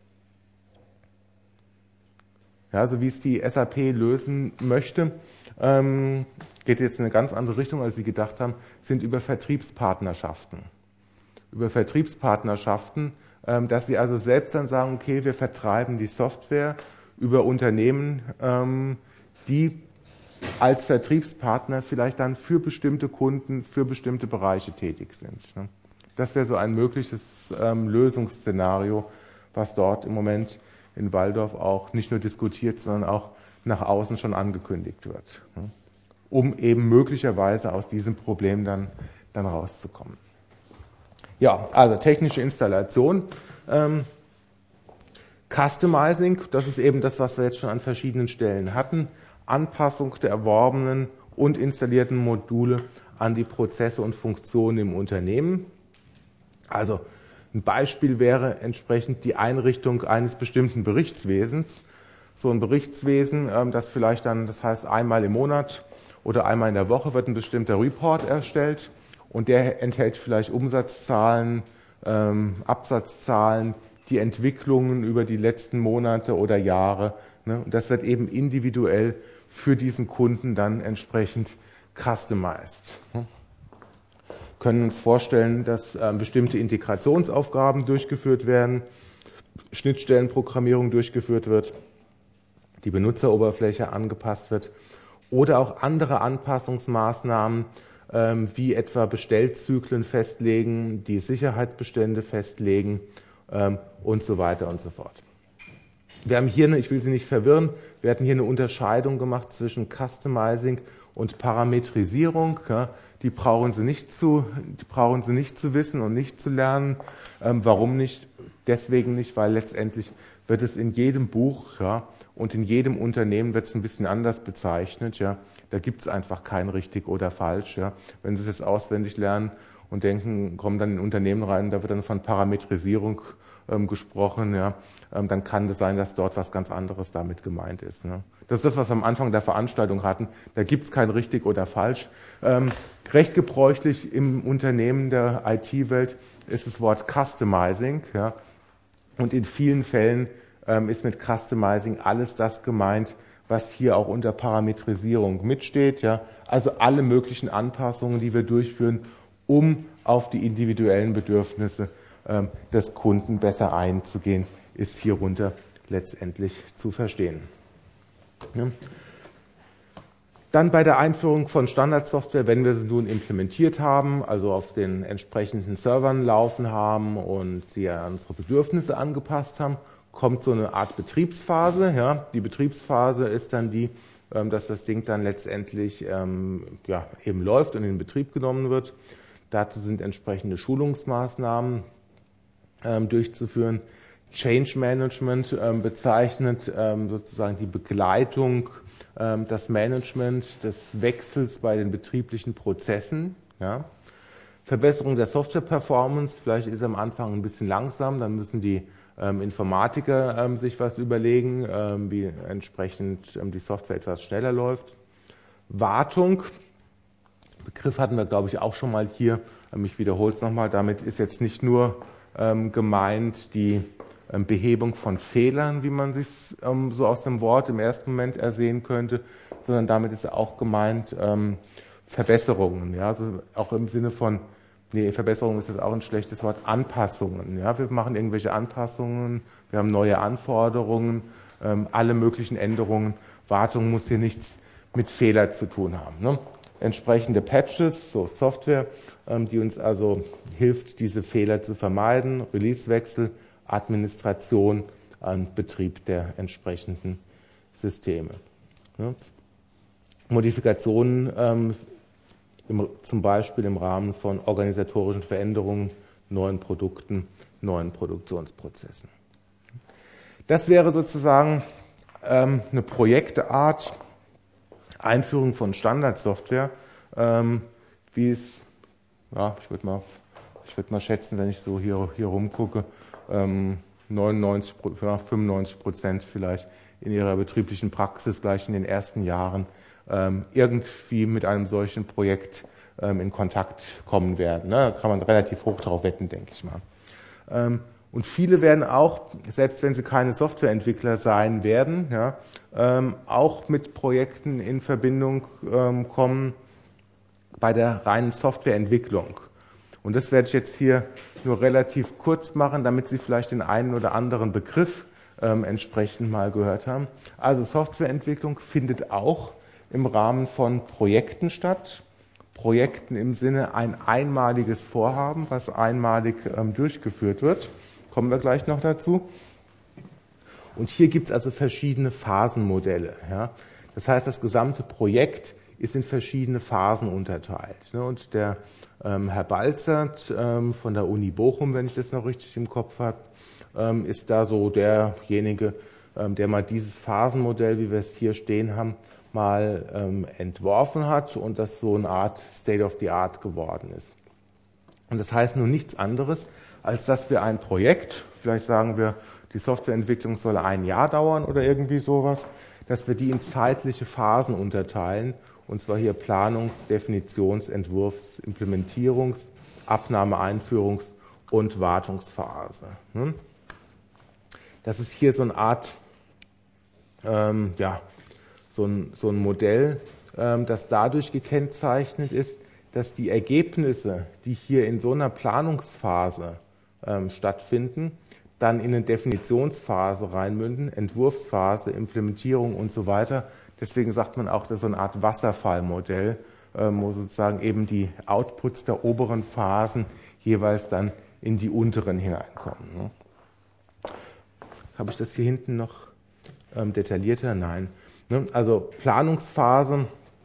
Ja, also wie es die SAP lösen möchte, geht jetzt in eine ganz andere Richtung, als Sie gedacht haben, sind über Vertriebspartnerschaften. Über Vertriebspartnerschaften, dass Sie also selbst dann sagen, okay, wir vertreiben die Software über Unternehmen, die als Vertriebspartner vielleicht dann für bestimmte Kunden, für bestimmte Bereiche tätig sind. Das wäre so ein mögliches Lösungsszenario, was dort im Moment in Walldorf auch nicht nur diskutiert, sondern auch nach außen schon angekündigt wird. um eben möglicherweise aus diesem Problem dann rauszukommen. Ja, also technische Installation. Customizing, das ist eben das, was wir jetzt schon an verschiedenen Stellen hatten. Anpassung der erworbenen und installierten Module an die Prozesse und Funktionen im Unternehmen. Also ein Beispiel wäre entsprechend die Einrichtung eines bestimmten Berichtswesens. So ein Berichtswesen, das vielleicht dann, das heißt einmal im Monat oder einmal in der Woche wird ein bestimmter Report erstellt und der enthält vielleicht Umsatzzahlen, Absatzzahlen, die Entwicklungen über die letzten Monate oder Jahre. Ne? Und das wird eben individuell für diesen Kunden dann entsprechend customized. Wir können uns vorstellen, dass bestimmte Integrationsaufgaben durchgeführt werden, Schnittstellenprogrammierung durchgeführt wird, die Benutzeroberfläche angepasst wird oder auch andere Anpassungsmaßnahmen, wie etwa Bestellzyklen festlegen, die Sicherheitsbestände festlegen und so weiter und so fort. Wir haben hier, ich will Sie nicht verwirren, wir hatten hier eine Unterscheidung gemacht zwischen Customizing und Parametrisierung. Ja, die brauchen Sie nicht zu wissen und nicht zu lernen. Warum nicht? Deswegen nicht, weil letztendlich wird es in jedem Buch, ja, und in jedem Unternehmen wird es ein bisschen anders bezeichnet. Ja. Da gibt es einfach kein richtig oder falsch. Ja. Wenn Sie es jetzt auswendig lernen und denken, kommen dann in Unternehmen rein, da wird dann von Parametrisierung gesprochen, ja, dann kann es sein, dass dort was ganz anderes damit gemeint ist. Ne. Das ist das, was wir am Anfang der Veranstaltung hatten. Da gibt es kein richtig oder falsch. Recht gebräuchlich im Unternehmen der IT-Welt ist das Wort Customizing. Ja, und in vielen Fällen ist mit Customizing alles das gemeint, was hier auch unter Parametrisierung mitsteht. Ja. Also alle möglichen Anpassungen, die wir durchführen, um auf die individuellen Bedürfnisse des Kunden besser einzugehen, ist hierunter letztendlich zu verstehen. Ja. Dann bei der Einführung von Standardsoftware, wenn wir sie nun implementiert haben, also auf den entsprechenden Servern laufen haben und sie an unsere Bedürfnisse angepasst haben, kommt so eine Art Betriebsphase. Ja. Die Betriebsphase ist dann die, dass das Ding dann letztendlich eben läuft und in Betrieb genommen wird. Dazu sind entsprechende Schulungsmaßnahmen durchzuführen. Change Management bezeichnet sozusagen die Begleitung, das Management des Wechsels bei den betrieblichen Prozessen. Ja. Verbesserung der Software-Performance, vielleicht ist am Anfang ein bisschen langsam, dann müssen die Informatiker sich was überlegen, wie entsprechend die Software etwas schneller läuft. Wartung, Begriff hatten wir, glaube ich, auch schon mal hier. Ich wiederhole es nochmal. Damit ist jetzt nicht nur gemeint die Behebung von Fehlern, wie man sich so aus dem Wort im ersten Moment ersehen könnte, sondern damit ist auch gemeint Verbesserungen. Ja, also auch im Sinne von, Verbesserungen ist jetzt auch ein schlechtes Wort, Anpassungen. Ja, wir machen irgendwelche Anpassungen, wir haben neue Anforderungen, alle möglichen Änderungen. Wartung muss hier nichts mit Fehler zu tun haben. Ne? Entsprechende Patches, so Software, die uns also hilft, diese Fehler zu vermeiden, Releasewechsel, Administration, Betrieb der entsprechenden Systeme. Ja. Modifikationen zum Beispiel im Rahmen von organisatorischen Veränderungen, neuen Produkten, neuen Produktionsprozessen. Das wäre sozusagen eine Projektart, Einführung von Standardsoftware, wie es, ja, ich würde mal schätzen, wenn ich so hier rumgucke, 95% vielleicht in ihrer betrieblichen Praxis gleich in den ersten Jahren irgendwie mit einem solchen Projekt in Kontakt kommen werden. Ne? Da kann man relativ hoch drauf wetten, denke ich mal. Und viele werden auch, selbst wenn sie keine Softwareentwickler sein werden, ja, auch mit Projekten in Verbindung kommen bei der reinen Softwareentwicklung. Und das werde ich jetzt hier nur relativ kurz machen, damit Sie vielleicht den einen oder anderen Begriff entsprechend mal gehört haben. Also Softwareentwicklung findet auch im Rahmen von Projekten statt. Projekten im Sinne ein einmaliges Vorhaben, was einmalig durchgeführt wird. Kommen wir gleich noch dazu. Und hier gibt es also verschiedene Phasenmodelle. Ja. Das heißt, das gesamte Projekt ist in verschiedene Phasen unterteilt. Und der Herr Balzert von der Uni Bochum, wenn ich das noch richtig im Kopf habe, ist da so derjenige, der mal dieses Phasenmodell, wie wir es hier stehen haben, mal entworfen hat und das so eine Art State of the Art geworden ist. Und das heißt nun nichts anderes, als dass wir ein Projekt, vielleicht sagen wir, die Softwareentwicklung soll 1 Jahr dauern oder irgendwie sowas, dass wir die in zeitliche Phasen unterteilen, und zwar hier Planungs-, Definitions-, Entwurfs-, Implementierungs-, Abnahme-, Einführungs- und Wartungsphase. Das ist hier so eine Art, so ein Modell, das dadurch gekennzeichnet ist, dass die Ergebnisse, die hier in so einer Planungsphase stattfinden, dann in eine Definitionsphase reinmünden, Entwurfsphase, Implementierung und so weiter. Deswegen sagt man auch, das ist so eine Art Wasserfallmodell, wo sozusagen eben die Outputs der oberen Phasen jeweils dann in die unteren hineinkommen. Habe ich das hier hinten noch detaillierter? Nein. Also Planungsphase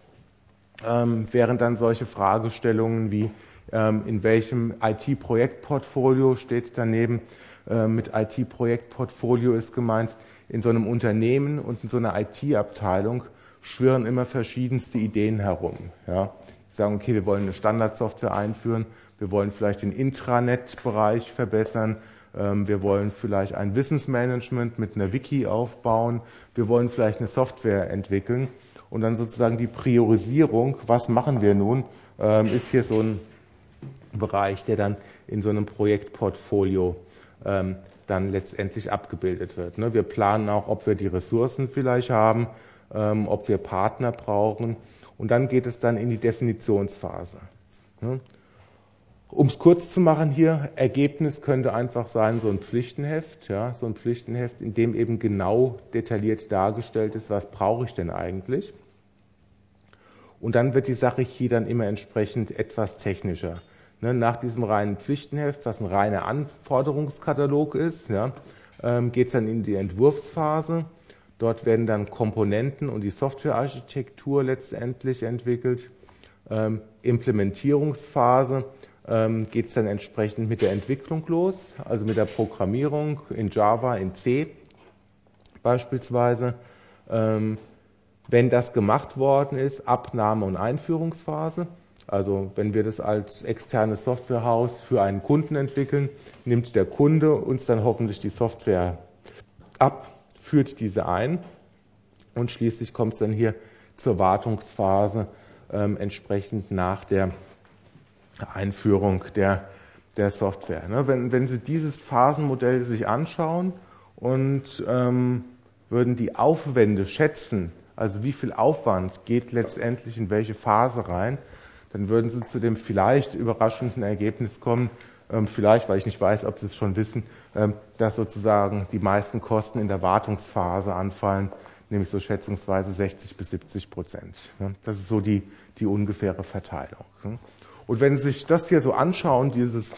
wären dann solche Fragestellungen wie, in welchem IT-Projektportfolio steht daneben. Mit IT-Projektportfolio ist gemeint, in so einem Unternehmen und in so einer IT-Abteilung schwirren immer verschiedenste Ideen herum. Ja. Sie sagen, okay, wir wollen eine Standardsoftware einführen, wir wollen vielleicht den Intranet-Bereich verbessern, wir wollen vielleicht ein Wissensmanagement mit einer Wiki aufbauen, wir wollen vielleicht eine Software entwickeln und dann sozusagen die Priorisierung, was machen wir nun, ist hier so ein Bereich, der dann in so einem Projektportfolio dann letztendlich abgebildet wird. Wir planen auch, ob wir die Ressourcen vielleicht haben, ob wir Partner brauchen und dann geht es dann in die Definitionsphase. Um es kurz zu machen hier, Ergebnis könnte einfach sein so ein Pflichtenheft, ja, so ein Pflichtenheft, in dem eben genau detailliert dargestellt ist, was brauche ich denn eigentlich. Und dann wird die Sache hier dann immer entsprechend etwas technischer. Nach diesem reinen Pflichtenheft, was ein reiner Anforderungskatalog ist, ja, geht es dann in die Entwurfsphase. Dort werden dann Komponenten und die Softwarearchitektur letztendlich entwickelt. Implementierungsphase geht es dann entsprechend mit der Entwicklung los, also mit der Programmierung in Java, in C beispielsweise. Wenn das gemacht worden ist, Abnahme- und Einführungsphase. Also wenn wir das als externes Softwarehaus für einen Kunden entwickeln, nimmt der Kunde uns dann hoffentlich die Software ab, führt diese ein und schließlich kommt es dann hier zur Wartungsphase entsprechend nach der Einführung der Software. Wenn Sie dieses Phasenmodell sich anschauen und würden die Aufwände schätzen, also wie viel Aufwand geht letztendlich in welche Phase rein, dann würden Sie zu dem vielleicht überraschenden Ergebnis kommen, vielleicht, weil ich nicht weiß, ob Sie es schon wissen, dass sozusagen die meisten Kosten in der Wartungsphase anfallen, nämlich so schätzungsweise 60-70%. Das ist so die ungefähre Verteilung. Und wenn Sie sich das hier so anschauen, dieses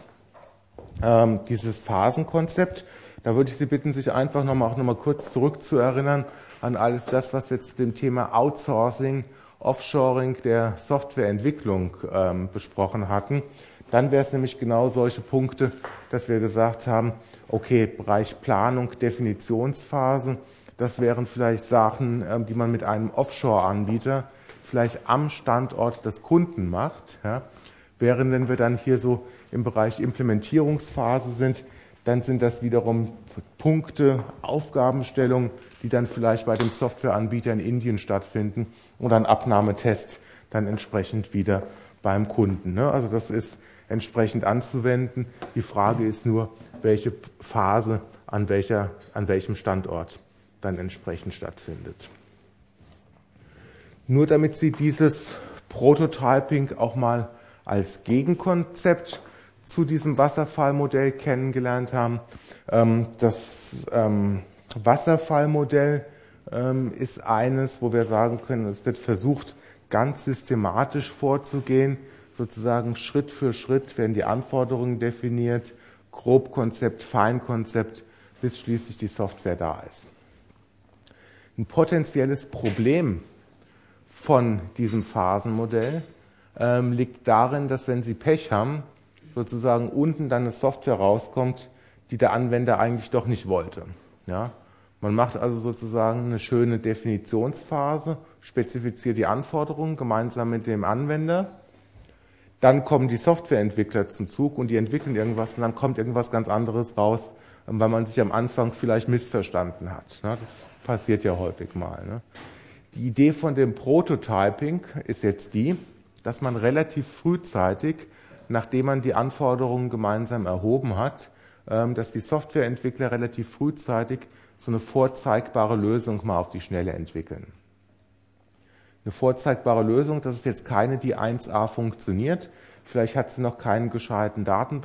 Phasenkonzept, da würde ich Sie bitten, sich einfach noch mal kurz zurückzuerinnern an alles das, was wir zu dem Thema Outsourcing, Offshoring der Softwareentwicklung besprochen hatten. Dann wäre es nämlich genau solche Punkte, dass wir gesagt haben, okay, Bereich Planung, Definitionsphase, das wären vielleicht Sachen, die man mit einem Offshore-Anbieter vielleicht am Standort des Kunden macht. Ja. Während wenn wir dann hier so im Bereich Implementierungsphase sind, dann sind das wiederum Punkte, Aufgabenstellungen, die dann vielleicht bei dem Softwareanbieter in Indien stattfinden und ein Abnahmetest dann entsprechend wieder beim Kunden. Also das ist entsprechend anzuwenden. Die Frage ist nur, welche Phase an welchem Standort dann entsprechend stattfindet. Nur damit Sie dieses Prototyping auch mal als Gegenkonzept zu diesem Wasserfallmodell kennengelernt haben. Das Wasserfallmodell ist eines, wo wir sagen können, es wird versucht, ganz systematisch vorzugehen. Sozusagen Schritt für Schritt werden die Anforderungen definiert, Grobkonzept, Feinkonzept, bis schließlich die Software da ist. Ein potenzielles Problem von diesem Phasenmodell liegt darin, dass wenn Sie Pech haben, sozusagen unten dann eine Software rauskommt, die der Anwender eigentlich doch nicht wollte. Ja? Man macht also sozusagen eine schöne Definitionsphase, spezifiziert die Anforderungen gemeinsam mit dem Anwender. Dann kommen die Softwareentwickler zum Zug und die entwickeln irgendwas und dann kommt irgendwas ganz anderes raus, weil man sich am Anfang vielleicht missverstanden hat. Das passiert ja häufig mal. Die Idee von dem Prototyping ist jetzt die, dass man relativ frühzeitig, nachdem man die Anforderungen gemeinsam erhoben hat, dass die Softwareentwickler relativ frühzeitig so eine vorzeigbare Lösung mal auf die Schnelle entwickeln. Eine vorzeigbare Lösung, das ist jetzt keine, die 1A funktioniert. Vielleicht hat sie noch keinen gescheiten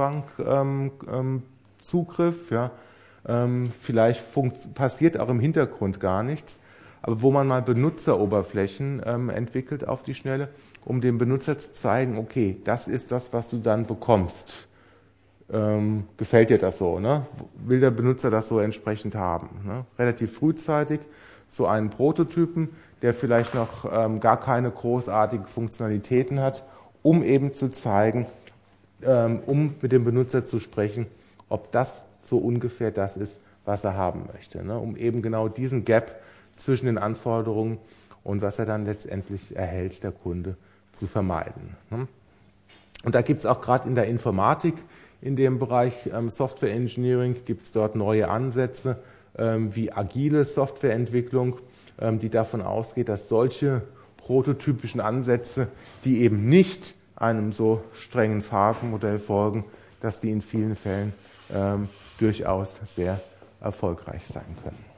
Datenbankzugriff. Ja. Vielleicht passiert auch im Hintergrund gar nichts. Aber wo man mal Benutzeroberflächen entwickelt auf die Schnelle, um dem Benutzer zu zeigen, okay, das ist das, was du dann bekommst. Gefällt dir das so? Ne? Will der Benutzer das so entsprechend haben? Ne? Relativ frühzeitig so einen Prototypen, der vielleicht noch gar keine großartigen Funktionalitäten hat, um eben zu zeigen, um mit dem Benutzer zu sprechen, ob das so ungefähr das ist, was er haben möchte. Ne? Um eben genau diesen Gap zwischen den Anforderungen und was er dann letztendlich erhält, der Kunde, zu vermeiden. Ne? Und da gibt es auch gerade in der Informatik, in dem Bereich Software Engineering, gibt es dort neue Ansätze wie agile Softwareentwicklung, die davon ausgeht, dass solche prototypischen Ansätze, die eben nicht einem so strengen Phasenmodell folgen, dass die in vielen Fällen durchaus sehr erfolgreich sein können.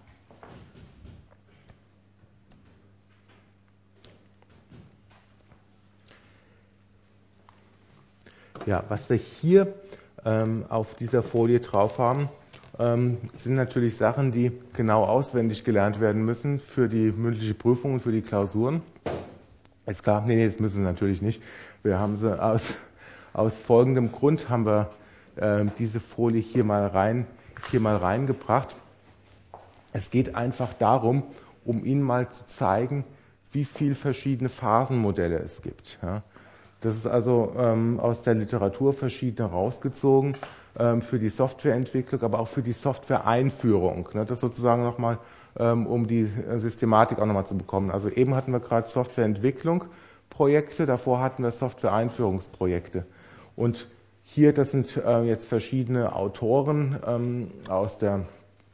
Ja, was wir hier auf dieser Folie drauf haben, sind natürlich Sachen, die genau auswendig gelernt werden müssen für die mündliche Prüfung und für die Klausuren. Ist klar, nee, das müssen sie natürlich nicht. Wir haben sie aus folgendem Grund haben wir diese Folie hier mal reingebracht. Es geht einfach darum, um Ihnen mal zu zeigen, wie viele verschiedene Phasenmodelle es gibt. Ja. Das ist also aus der Literatur verschiedene rausgezogen für die Softwareentwicklung, aber auch für die Software-Einführung. Ne? Das sozusagen nochmal, um die Systematik auch nochmal zu bekommen. Also eben hatten wir gerade Softwareentwicklung Projekte, davor hatten wir Software-Einführungsprojekte. Und hier, das sind jetzt verschiedene Autoren aus dem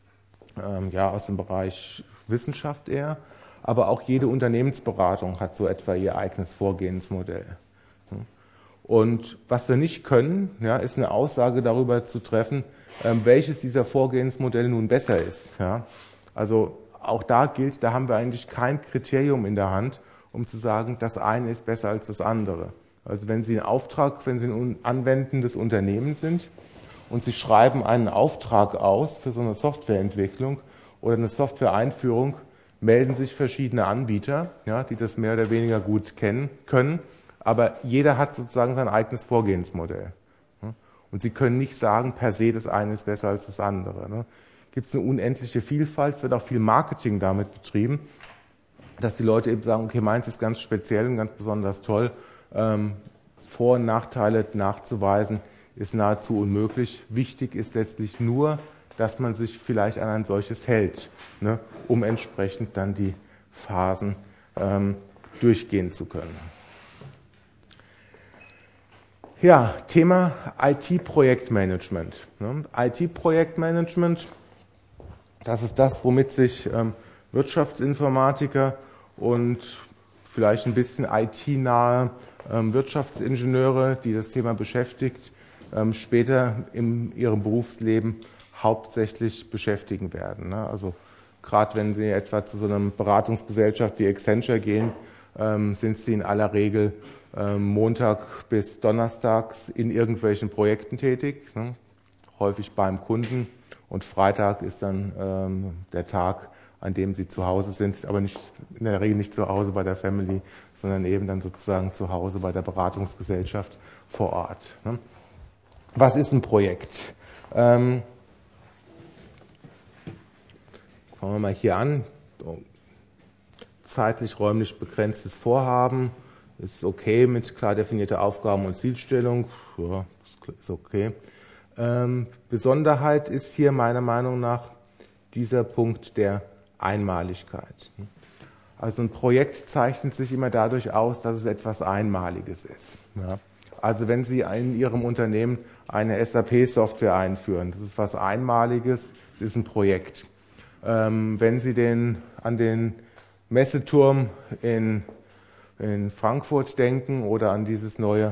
Bereich Wissenschaft eher, aber auch jede Unternehmensberatung hat so etwa ihr eigenes Vorgehensmodell. Und was wir nicht können, ja, ist eine Aussage darüber zu treffen, welches dieser Vorgehensmodelle nun besser ist. Ja. Also auch da gilt, da haben wir eigentlich kein Kriterium in der Hand, um zu sagen, das eine ist besser als das andere. Also wenn Sie ein anwendendes Unternehmen sind und Sie schreiben einen Auftrag aus für so eine Softwareentwicklung oder eine Softwareeinführung, melden sich verschiedene Anbieter, ja, die das mehr oder weniger gut können. Aber jeder hat sozusagen sein eigenes Vorgehensmodell. Und Sie können nicht sagen, per se, das eine ist besser als das andere. Gibt es eine unendliche Vielfalt, es wird auch viel Marketing damit betrieben, dass die Leute eben sagen, okay, meins ist ganz speziell und ganz besonders toll. Vor- und Nachteile nachzuweisen ist nahezu unmöglich. Wichtig ist letztlich nur, dass man sich vielleicht an ein solches hält, ne, um entsprechend dann die Phasen durchgehen zu können. Ja, Thema IT-Projektmanagement. IT-Projektmanagement, das ist das, womit sich Wirtschaftsinformatiker und vielleicht ein bisschen IT-nahe Wirtschaftsingenieure, die das Thema beschäftigt, später in ihrem Berufsleben hauptsächlich beschäftigen werden. Also gerade wenn Sie etwa zu so einer Beratungsgesellschaft wie Accenture gehen, sind Sie in aller Regel Montag bis Donnerstags in irgendwelchen Projekten tätig, ne? Häufig beim Kunden, und Freitag ist dann der Tag, an dem Sie zu Hause sind, aber nicht, in der Regel nicht zu Hause bei der Family, sondern eben dann sozusagen zu Hause bei der Beratungsgesellschaft vor Ort. Ne? Was ist ein Projekt? Fangen wir mal hier an. zeitlich, räumlich begrenztes Vorhaben, ist okay mit klar definierter Aufgaben- und Zielstellung, ja, ist okay. Besonderheit ist hier meiner Meinung nach dieser Punkt der Einmaligkeit. Also ein Projekt zeichnet sich immer dadurch aus, dass es etwas Einmaliges ist. Ja. Also wenn Sie in Ihrem Unternehmen eine SAP-Software einführen, das ist was Einmaliges, es ist ein Projekt. Wenn Sie an den Messeturm in Frankfurt denken oder an dieses neue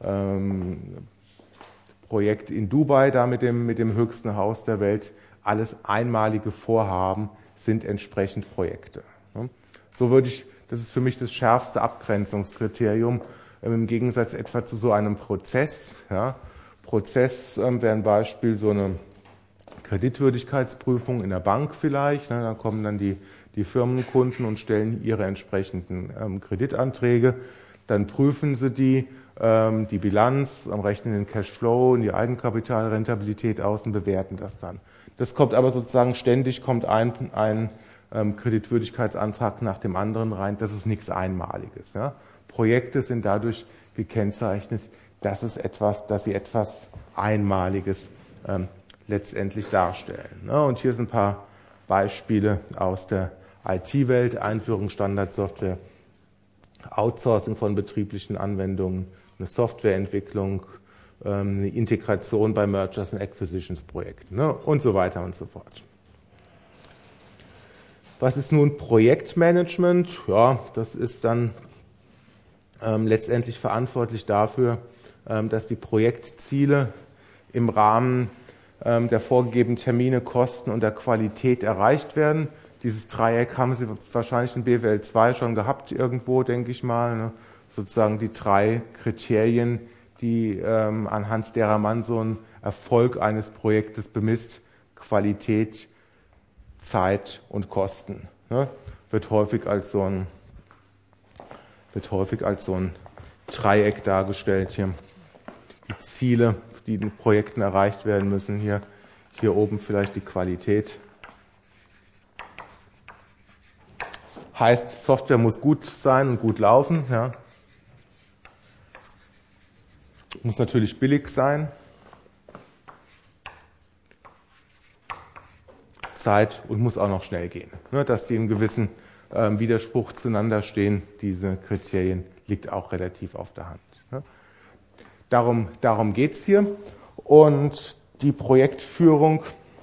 Projekt in Dubai, da mit dem höchsten Haus der Welt, alles einmalige Vorhaben sind entsprechend Projekte. So das ist für mich das schärfste Abgrenzungskriterium, im Gegensatz etwa zu so einem Prozess. Ja. Prozess wäre ein Beispiel so eine Kreditwürdigkeitsprüfung in der Bank vielleicht. Da kommen dann die Firmenkunden und stellen ihre entsprechenden Kreditanträge. Dann prüfen sie die Bilanz, rechnen den Cashflow und die Eigenkapitalrentabilität aus und bewerten das dann. Das kommt aber sozusagen ständig, kommt ein Kreditwürdigkeitsantrag nach dem anderen rein. Das ist nichts Einmaliges. Ja. Projekte sind dadurch gekennzeichnet, dass sie etwas Einmaliges letztendlich darstellen. Ne. Und hier sind ein paar Beispiele aus der IT-Welt: Einführung Standardsoftware, Outsourcing von betrieblichen Anwendungen, eine Softwareentwicklung, eine Integration bei Mergers and Acquisitions Projekten, ne, und so weiter und so fort. Was ist nun Projektmanagement? Ja, das ist dann letztendlich verantwortlich dafür, dass die Projektziele im Rahmen der vorgegebenen Termine, Kosten und der Qualität erreicht werden. Dieses Dreieck haben Sie wahrscheinlich in BWL 2 schon gehabt irgendwo, denke ich mal. Ne? Sozusagen die 3 Kriterien, die anhand derer man so einen Erfolg eines Projektes bemisst: Qualität, Zeit und Kosten. Ne? Wird häufig als so ein Dreieck dargestellt hier. Die Ziele, die in Projekten erreicht werden müssen. Hier oben vielleicht die Qualität. Das heißt, Software muss gut sein und gut laufen. Ja. Muss natürlich billig sein. Zeit und muss auch noch schnell gehen. Ne, dass die in gewissem Widerspruch zueinander stehen, diese Kriterien, liegt auch relativ auf der Hand. Ne. Darum geht es hier. Und die Projektführung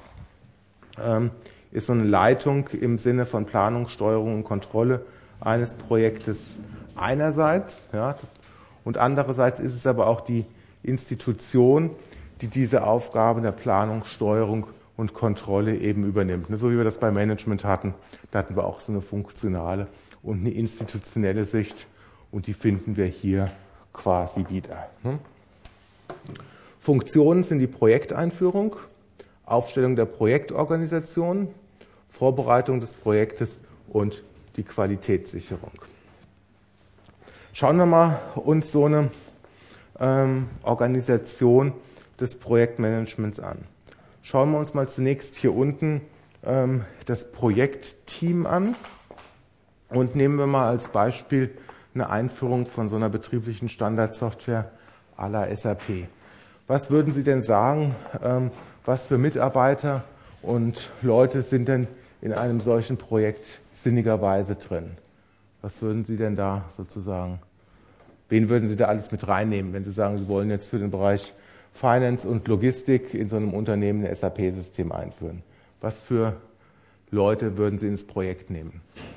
ist so eine Leitung im Sinne von Planung, Steuerung und Kontrolle eines Projektes einerseits. Ja, und andererseits ist es aber auch die Institution, die diese Aufgaben der Planung, Steuerung und Kontrolle eben übernimmt. So wie wir das beim Management hatten, da hatten wir auch so eine funktionale und eine institutionelle Sicht, und die finden wir hier quasi wieder. Funktionen sind die Projekteinführung, Aufstellung der Projektorganisation, Vorbereitung des Projektes und die Qualitätssicherung. Schauen wir mal uns so eine Organisation des Projektmanagements an. Schauen wir uns mal zunächst hier unten das Projektteam an und nehmen wir mal als Beispiel eine Einführung von so einer betrieblichen Standardsoftware à la SAP. Was würden Sie denn sagen, was für Mitarbeiter und Leute sind denn in einem solchen Projekt sinnigerweise drin? Was würden Sie denn da sozusagen, wen würden Sie da alles mit reinnehmen, wenn Sie sagen, Sie wollen jetzt für den Bereich Finance und Logistik in so einem Unternehmen ein SAP-System einführen? Was für Leute würden Sie ins Projekt nehmen?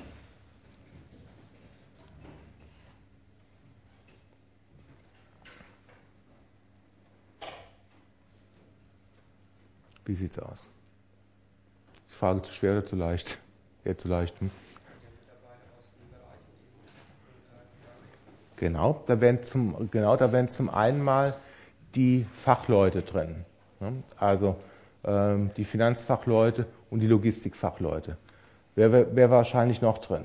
Wie sieht's aus? Die Frage zu schwer oder zu leicht? Eher zu leicht. Genau, da wären zum einen mal die Fachleute drin. Also die Finanzfachleute und die Logistikfachleute. Wer wahrscheinlich noch drin?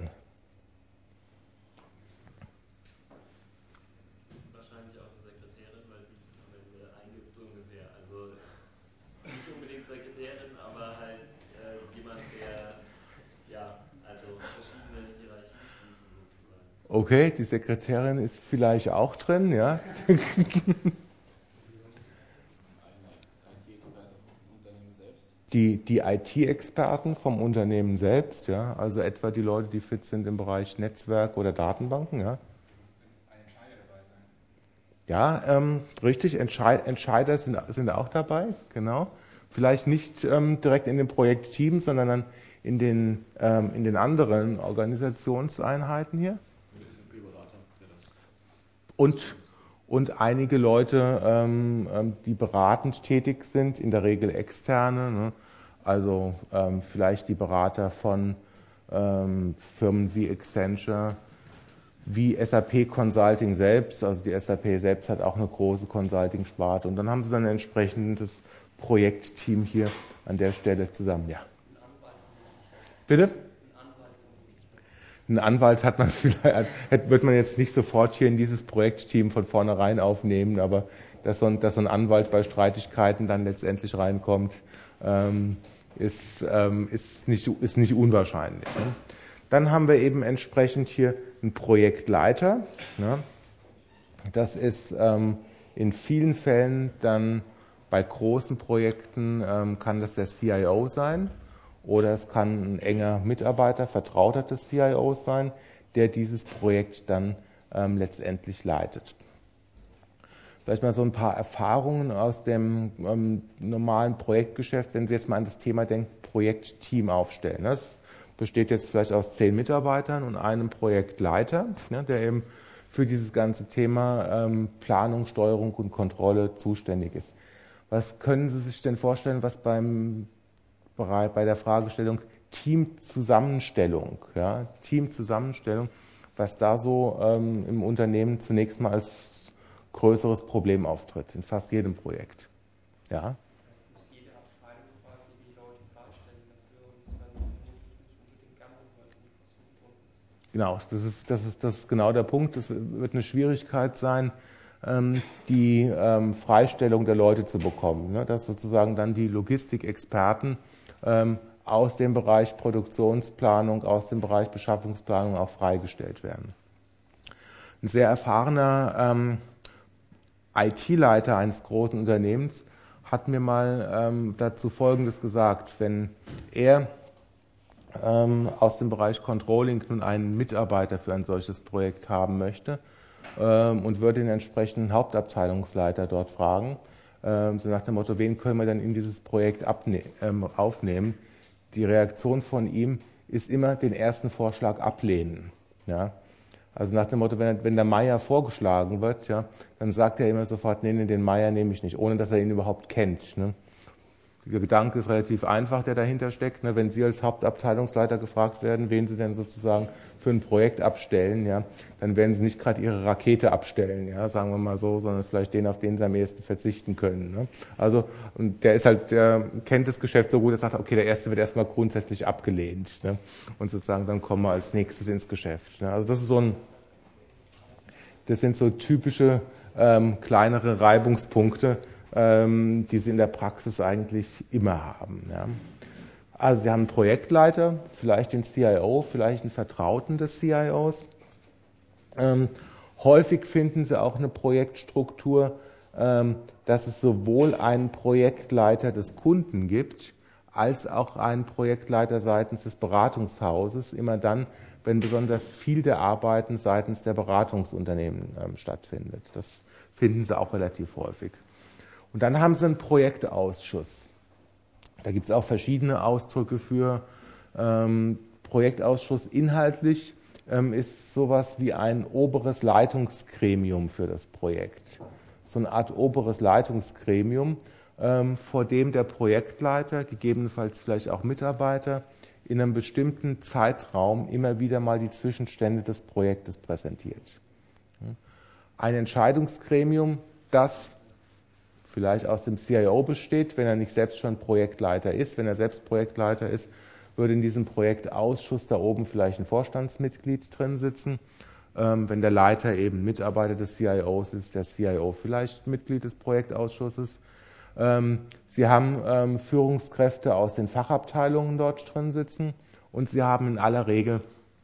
Wahrscheinlich auch eine Sekretärin, weil die es am Ende eingibt, so ungefähr. Also nicht unbedingt Sekretärin, aber halt jemand, der, ja, also verschiedene Hierarchien Okay, die Sekretärin ist vielleicht auch drin, ja. Die IT-Experten vom Unternehmen selbst, ja, also etwa die Leute, die fit sind im Bereich Netzwerk oder Datenbanken, ja. Ja, richtig, Entscheider sind auch dabei, genau. Vielleicht nicht direkt in dem Projektteam, sondern dann in den anderen Organisationseinheiten hier. Und einige Leute, die beratend tätig sind, in der Regel externe, ne? Also vielleicht die Berater von Firmen wie Accenture, wie SAP Consulting selbst. Also die SAP selbst hat auch eine große Consulting-Sparte. Und dann haben sie dann ein entsprechendes Projektteam hier an der Stelle zusammen. Ja. Bitte? Einen Anwalt hat man vielleicht, wird man jetzt nicht sofort hier in dieses Projektteam von vornherein aufnehmen, aber dass so ein Anwalt bei Streitigkeiten dann letztendlich reinkommt, ist nicht unwahrscheinlich. Ne? Dann haben wir eben entsprechend hier einen Projektleiter. Ne? Das ist in vielen Fällen dann bei großen Projekten kann das der CIO sein. Oder es kann ein enger Mitarbeiter, Vertrauter des CIOs sein, der dieses Projekt dann letztendlich leitet. Vielleicht mal so ein paar Erfahrungen aus dem normalen Projektgeschäft, wenn Sie jetzt mal an das Thema denken, Projektteam aufstellen. Das besteht jetzt vielleicht aus 10 Mitarbeitern und einem Projektleiter, ne, der eben für dieses ganze Thema Planung, Steuerung und Kontrolle zuständig ist. Was können Sie sich denn vorstellen, was bei der Fragestellung Teamzusammenstellung, ja, was da so im Unternehmen zunächst mal als größeres Problem auftritt, in fast jedem Projekt. Ja. Muss jede Abteilung quasi die Leute klarstellen dafür und es dann nicht unbedingt gerne, weil es nicht kostengebunden ist. Genau, das ist genau der Punkt. Es wird eine Schwierigkeit sein, die Freistellung der Leute zu bekommen, ne? Dass sozusagen dann die Logistikexperten aus dem Bereich Produktionsplanung, aus dem Bereich Beschaffungsplanung auch freigestellt werden. Ein sehr erfahrener IT-Leiter eines großen Unternehmens hat mir mal dazu Folgendes gesagt: Wenn er aus dem Bereich Controlling nun einen Mitarbeiter für ein solches Projekt haben möchte und würde den entsprechenden Hauptabteilungsleiter dort fragen, so nach dem Motto, wen können wir denn in dieses Projekt aufnehmen? Die Reaktion von ihm ist immer den ersten Vorschlag ablehnen. Ja? Also nach dem Motto, wenn der Meier vorgeschlagen wird, ja, dann sagt er immer sofort, nee, den Meier nehme ich nicht, ohne dass er ihn überhaupt kennt. Ne? Der Gedanke ist relativ einfach, der dahinter steckt. Ne? Wenn Sie als Hauptabteilungsleiter gefragt werden, wen Sie denn sozusagen für ein Projekt abstellen, ja, dann werden Sie nicht gerade Ihre Rakete abstellen, ja, sagen wir mal so, sondern vielleicht den, auf den Sie am ehesten verzichten können. Ne? Also, und der kennt das Geschäft so gut, er sagt, okay, der erste wird erstmal grundsätzlich abgelehnt. Ne? Und sozusagen dann kommen wir als nächstes ins Geschäft. Ne? Also das sind so typische kleinere Reibungspunkte, die Sie in der Praxis eigentlich immer haben. Ja. Also Sie haben einen Projektleiter, vielleicht den CIO, vielleicht einen Vertrauten des CIOs. Häufig finden Sie auch eine Projektstruktur, dass es sowohl einen Projektleiter des Kunden gibt, als auch einen Projektleiter seitens des Beratungshauses, immer dann, wenn besonders viel der Arbeiten seitens der Beratungsunternehmen stattfindet. Das finden Sie auch relativ häufig. Und dann haben Sie einen Projektausschuss. Da gibt es auch verschiedene Ausdrücke für. Projektausschuss inhaltlich ist sowas wie ein oberes Leitungsgremium für das Projekt. So eine Art oberes Leitungsgremium, vor dem der Projektleiter, gegebenenfalls vielleicht auch Mitarbeiter, in einem bestimmten Zeitraum immer wieder mal die Zwischenstände des Projektes präsentiert. Ein Entscheidungsgremium, das vielleicht aus dem CIO besteht, wenn er nicht selbst schon Projektleiter ist. Wenn er selbst Projektleiter ist, würde in diesem Projektausschuss da oben vielleicht ein Vorstandsmitglied drin sitzen. Wenn der Leiter eben Mitarbeiter des CIOs ist, der CIO vielleicht Mitglied des Projektausschusses. Sie haben Führungskräfte aus den Fachabteilungen dort drin sitzen und Sie haben in aller Regel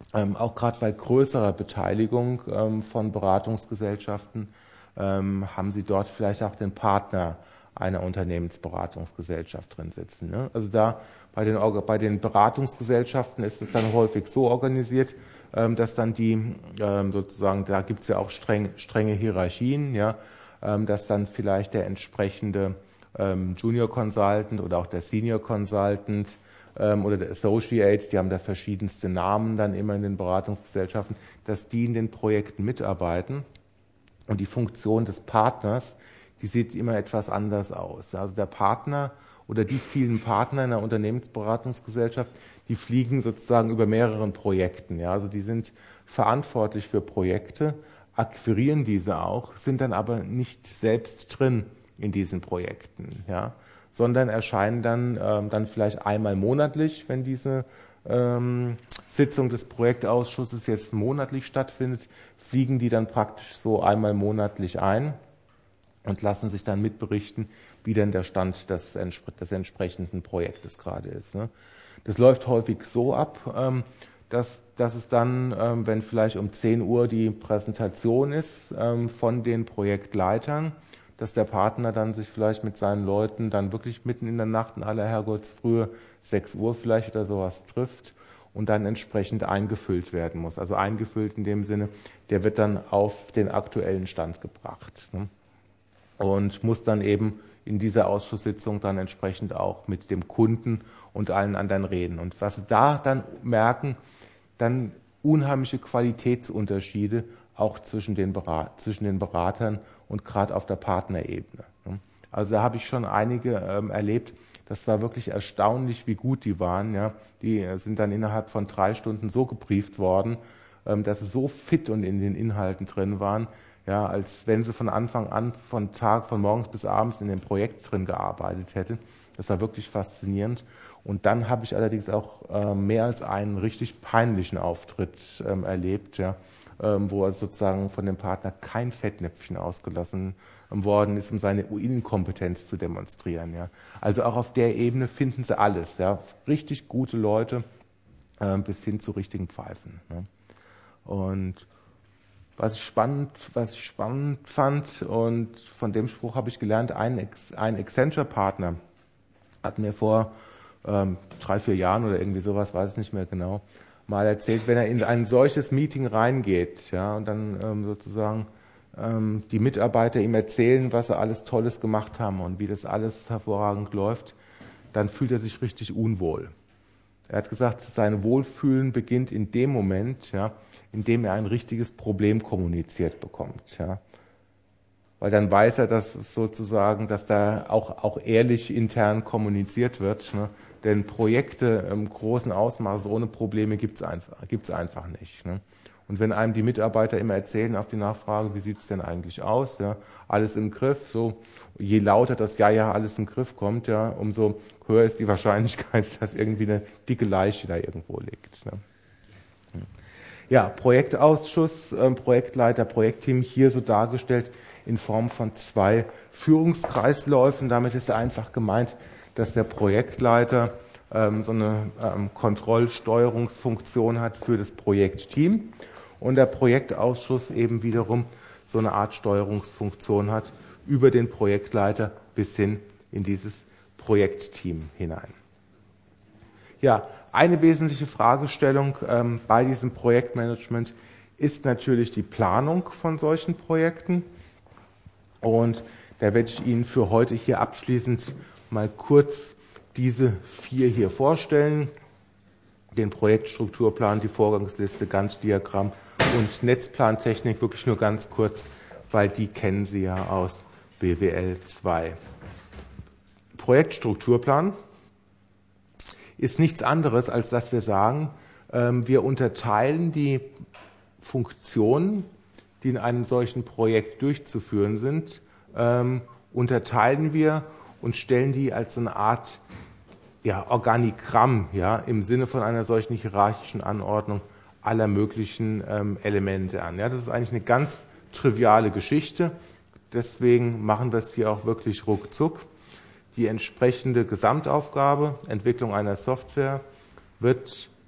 Auch gerade bei größerer Beteiligung von Beratungsgesellschaften haben Sie dort vielleicht auch den Partner einer Unternehmensberatungsgesellschaft drin sitzen. Ne? Also da bei den Beratungsgesellschaften ist es dann häufig so organisiert, dass dann die sozusagen, da gibt es ja auch strenge Hierarchien, ja, dass dann vielleicht der entsprechende Junior Consultant oder auch der Senior Consultant oder der Associate, die haben da verschiedenste Namen dann immer in den Beratungsgesellschaften, dass die in den Projekten mitarbeiten. Und die Funktion des Partners, die sieht immer etwas anders aus. Also der Partner oder die vielen Partner in der Unternehmensberatungsgesellschaft, die fliegen sozusagen über mehreren Projekten. Ja, also die sind verantwortlich für Projekte, akquirieren diese auch, sind dann aber nicht selbst drin in diesen Projekten, ja, sondern erscheinen dann vielleicht einmal monatlich, wenn diese Sitzung des Projektausschusses jetzt monatlich stattfindet, fliegen die dann praktisch so einmal monatlich ein und lassen sich dann mitberichten, wie denn der Stand des entsprechenden Projektes gerade ist. Ne? Das läuft häufig so ab, dass es dann, wenn vielleicht um 10 Uhr die Präsentation ist von den Projektleitern, dass der Partner dann sich vielleicht mit seinen Leuten dann wirklich mitten in der Nacht in aller Herrgottsfrühe, 6 Uhr vielleicht oder sowas trifft und dann entsprechend eingefüllt werden muss. Also eingefüllt in dem Sinne, der wird dann auf den aktuellen Stand gebracht, ne? Und muss dann eben in dieser Ausschusssitzung dann entsprechend auch mit dem Kunden und allen anderen reden. Und was Sie da dann merken, dann unheimliche Qualitätsunterschiede auch zwischen den Beratern und gerade auf der Partnerebene. Also da habe ich schon einige erlebt, das war wirklich erstaunlich, wie gut die waren. Ja. Die sind dann innerhalb von 3 Stunden so gebrieft worden, dass sie so fit und in den Inhalten drin waren, ja, als wenn sie von Anfang an, von morgens bis abends in dem Projekt drin gearbeitet hätten. Das war wirklich faszinierend. Und dann habe ich allerdings auch mehr als einen richtig peinlichen Auftritt erlebt, ja, wo er sozusagen von dem Partner kein Fettnäpfchen ausgelassen worden ist, um seine Inkompetenz zu demonstrieren. Ja. Also auch auf der Ebene finden sie alles. Ja. Richtig gute Leute bis hin zu richtigen Pfeifen. Ne. Und was ich spannend fand, und von dem Spruch habe ich gelernt, ein Accenture-Partner hat mir vor 3-4 Jahren oder irgendwie sowas, weiß ich nicht mehr genau, mal erzählt, wenn er in ein solches Meeting reingeht, ja, und dann sozusagen die Mitarbeiter ihm erzählen, was sie alles Tolles gemacht haben und wie das alles hervorragend läuft, dann fühlt er sich richtig unwohl. Er hat gesagt, sein Wohlfühlen beginnt in dem Moment, ja, in dem er ein richtiges Problem kommuniziert bekommt. Ja. Weil dann weiß er, dass es sozusagen, dass da auch ehrlich intern kommuniziert wird. Ne. Denn Projekte im großen Ausmaß ohne Probleme gibt's einfach nicht. Ne. Und wenn einem die Mitarbeiter immer erzählen auf die Nachfrage, wie sieht's denn eigentlich aus? Ja, alles im Griff. So, je lauter das Ja, alles im Griff kommt, ja, umso höher ist die Wahrscheinlichkeit, dass irgendwie eine dicke Leiche da irgendwo liegt. Ne. Ja, Projektausschuss, Projektleiter, Projektteam hier so dargestellt in Form von 2 Führungskreisläufen. Damit ist einfach gemeint, dass der Projektleiter so eine Kontrollsteuerungsfunktion hat für das Projektteam und der Projektausschuss eben wiederum so eine Art Steuerungsfunktion hat über den Projektleiter bis hin in dieses Projektteam hinein. Ja, eine wesentliche Fragestellung bei diesem Projektmanagement ist natürlich die Planung von solchen Projekten. Und da werde ich Ihnen für heute hier abschließend mal kurz diese 4 hier vorstellen. Den Projektstrukturplan, die Vorgangsliste, Gantt-Diagramm und Netzplantechnik, wirklich nur ganz kurz, weil die kennen Sie ja aus BWL 2. Projektstrukturplan ist nichts anderes, als dass wir sagen, wir unterteilen die Funktionen, die in einem solchen Projekt durchzuführen sind, unterteilen wir und stellen die als eine Art Organigramm, ja, im Sinne von einer solchen hierarchischen Anordnung aller möglichen Elemente an. Ja, das ist eigentlich eine ganz triviale Geschichte, deswegen machen wir es hier auch wirklich ruckzuck. Die entsprechende Gesamtaufgabe, Entwicklung einer Software, wird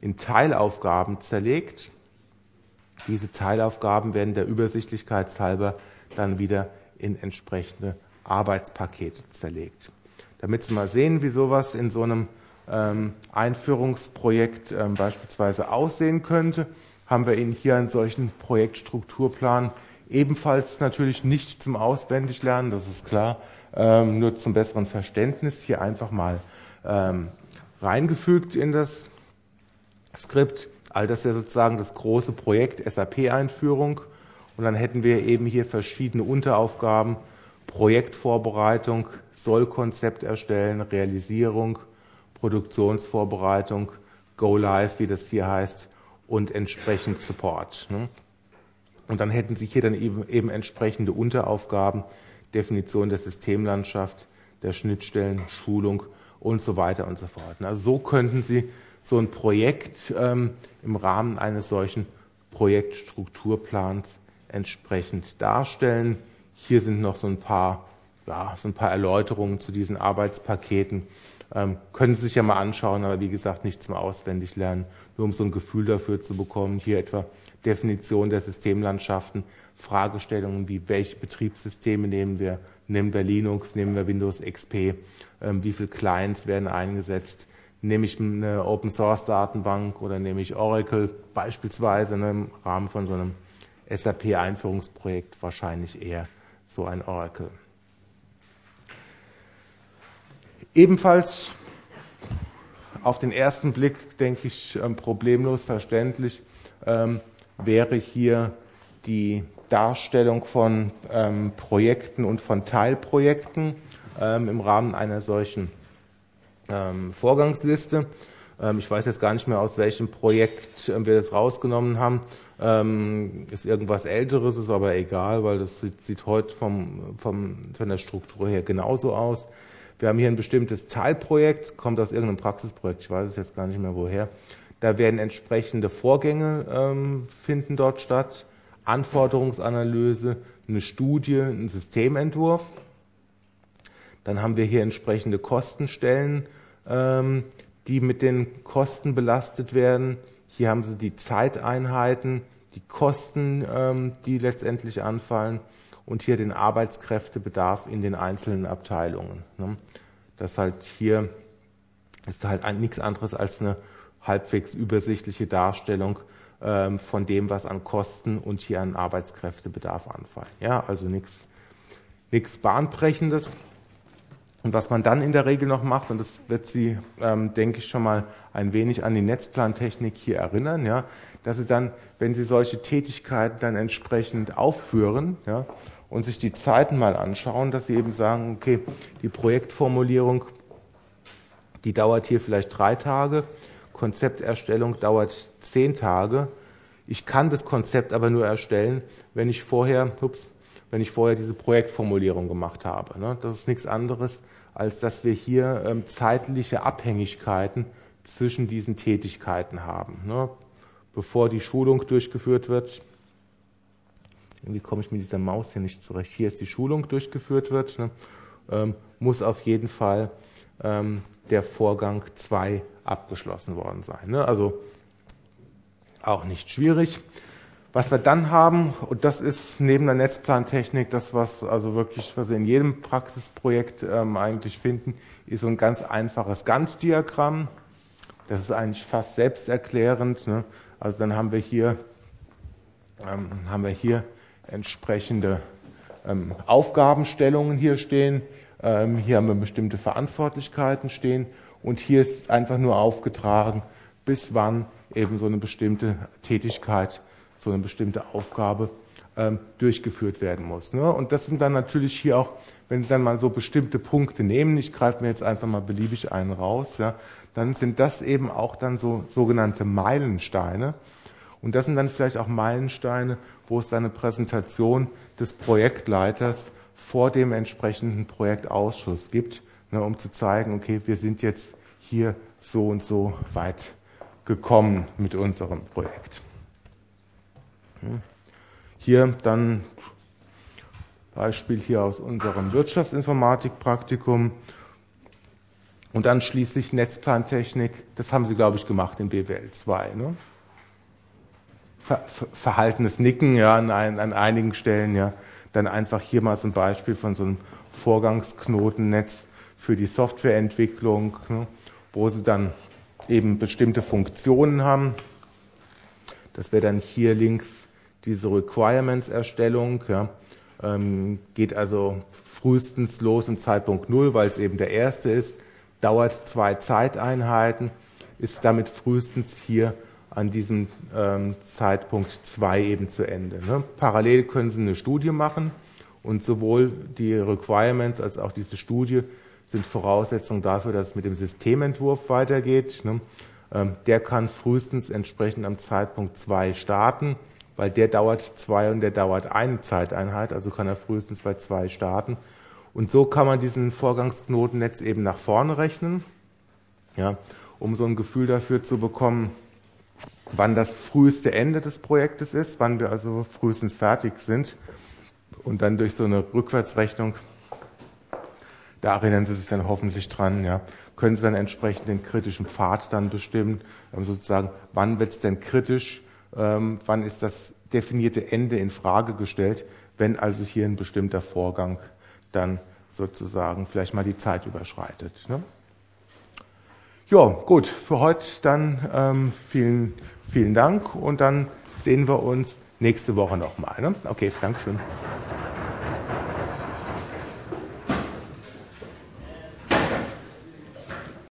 in Teilaufgaben zerlegt. Diese Teilaufgaben werden der Übersichtlichkeit halber dann wieder in entsprechende Arbeitspakete zerlegt. Damit Sie mal sehen, wie sowas in so einem Einführungsprojekt beispielsweise aussehen könnte, haben wir Ihnen hier einen solchen Projektstrukturplan, ebenfalls natürlich nicht zum Auswendiglernen, das ist klar, nur zum besseren Verständnis, hier einfach mal reingefügt in das Skript. All das wäre sozusagen das große Projekt SAP-Einführung. Und dann hätten wir eben hier verschiedene Unteraufgaben: Projektvorbereitung, Sollkonzept erstellen, Realisierung, Produktionsvorbereitung, Go Live, wie das hier heißt, und entsprechend Support. Und dann hätten Sie hier dann eben entsprechende Unteraufgaben: Definition der Systemlandschaft, der Schnittstellen, Schulung und so weiter und so fort. Also so könnten Sie so ein Projekt im Rahmen eines solchen Projektstrukturplans entsprechend darstellen. Hier sind noch so ein paar Erläuterungen zu diesen Arbeitspaketen. Können Sie sich ja mal anschauen, aber wie gesagt, nicht zum Auswendiglernen, nur um so ein Gefühl dafür zu bekommen. Hier etwa Definition der Systemlandschaften, Fragestellungen wie: Welche Betriebssysteme nehmen wir? Nehmen wir Linux, nehmen wir Windows XP? Wie viele Clients werden eingesetzt? Nehme ich eine Open-Source-Datenbank oder nehme ich Oracle beispielsweise im Rahmen von so einem SAP-Einführungsprojekt? Wahrscheinlich eher so ein Oracle. Ebenfalls auf den ersten Blick, denke ich, problemlos verständlich wäre hier die Darstellung von Projekten und von Teilprojekten im Rahmen einer solchen Vorgangsliste. Ich weiß jetzt gar nicht mehr, aus welchem Projekt wir das rausgenommen haben. Ist irgendwas Älteres, ist aber egal, weil das sieht heute von der Struktur her genauso aus. Wir haben hier ein bestimmtes Teilprojekt, kommt aus irgendeinem Praxisprojekt, ich weiß es jetzt gar nicht mehr woher. Da werden entsprechende Vorgänge finden dort statt, Anforderungsanalyse, eine Studie, ein Systementwurf. Dann haben wir hier entsprechende Kostenstellen, die mit den Kosten belastet werden. Hier haben Sie die Zeiteinheiten, die Kosten, die letztendlich anfallen, und hier den Arbeitskräftebedarf in den einzelnen Abteilungen. Das halt hier ist halt nichts anderes als eine halbwegs übersichtliche Darstellung von dem, was an Kosten und hier an Arbeitskräftebedarf anfallen. Ja, also nichts Bahnbrechendes. Und was man dann in der Regel noch macht, und das wird Sie, denke ich, schon mal ein wenig an die Netzplantechnik hier erinnern, ja, dass Sie dann, wenn Sie solche Tätigkeiten dann entsprechend aufführen, ja, und sich die Zeiten mal anschauen, dass Sie eben sagen, okay, die Projektformulierung, die dauert hier vielleicht 3 Tage, Konzepterstellung dauert 10 Tage. Ich kann das Konzept aber nur erstellen, wenn ich vorher diese Projektformulierung gemacht habe. Das ist nichts anderes, als dass wir hier zeitliche Abhängigkeiten zwischen diesen Tätigkeiten haben. Bevor die Schulung durchgeführt wird, irgendwie komme ich mit dieser Maus hier nicht zurecht, hier ist die Schulung durchgeführt wird, muss auf jeden Fall der Vorgang 2 abgeschlossen worden sein. Also auch nicht schwierig. Was wir dann haben, und das ist neben der Netzplantechnik das, was Sie in jedem Praxisprojekt eigentlich finden, ist so ein ganz einfaches Gantt-Diagramm. Das ist eigentlich fast selbsterklärend. Also dann haben wir hier entsprechende Aufgabenstellungen hier stehen. Hier haben wir bestimmte Verantwortlichkeiten stehen. Und hier ist einfach nur aufgetragen, bis wann eben so eine bestimmte Tätigkeit, so eine bestimmte Aufgabe durchgeführt werden muss. Und das sind dann natürlich hier auch, wenn Sie dann mal so bestimmte Punkte nehmen, ich greife mir jetzt einfach mal beliebig einen raus, ja, dann sind das eben auch dann so sogenannte Meilensteine. Und das sind dann vielleicht auch Meilensteine, wo es dann eine Präsentation des Projektleiters vor dem entsprechenden Projektausschuss gibt, um zu zeigen, okay, wir sind jetzt hier so und so weit gekommen mit unserem Projekt. Hier dann Beispiel hier aus unserem Wirtschaftsinformatikpraktikum. Und dann schließlich Netzplantechnik, das haben Sie, glaube ich, gemacht in BWL 2. Ne? Verhaltenes Nicken, ja, an einigen Stellen, ja. Dann einfach hier mal so ein Beispiel von so einem Vorgangsknotennetz für die Softwareentwicklung, ne, wo Sie dann eben bestimmte Funktionen haben. Das wäre dann hier links diese Requirements-Erstellung, ja. Geht also frühestens los im Zeitpunkt 0, weil es eben der erste ist, dauert 2 Zeiteinheiten, ist damit frühestens hier an diesem Zeitpunkt 2 eben zu Ende. Ne? Parallel können Sie eine Studie machen und sowohl die Requirements als auch diese Studie sind Voraussetzungen dafür, dass es mit dem Systementwurf weitergeht. Ne? Der kann frühestens entsprechend am Zeitpunkt 2 starten, weil der dauert 2 und der dauert 1 Zeiteinheit, also kann er frühestens bei 2 starten. Und so kann man diesen Vorgangsknotennetz eben nach vorne rechnen, ja, um so ein Gefühl dafür zu bekommen, wann das früheste Ende des Projektes ist, wann wir also frühestens fertig sind. Und dann durch so eine Rückwärtsrechnung, da erinnern Sie sich dann hoffentlich dran, ja, können Sie dann entsprechend den kritischen Pfad dann bestimmen, sozusagen, wann wird es denn kritisch, wann ist das definierte Ende in Frage gestellt, wenn also hier ein bestimmter Vorgang dann sozusagen vielleicht mal die Zeit überschreitet. Ne? Ja, gut, für heute dann vielen Dank und dann sehen wir uns nächste Woche nochmal. Ne? Okay, Dankeschön.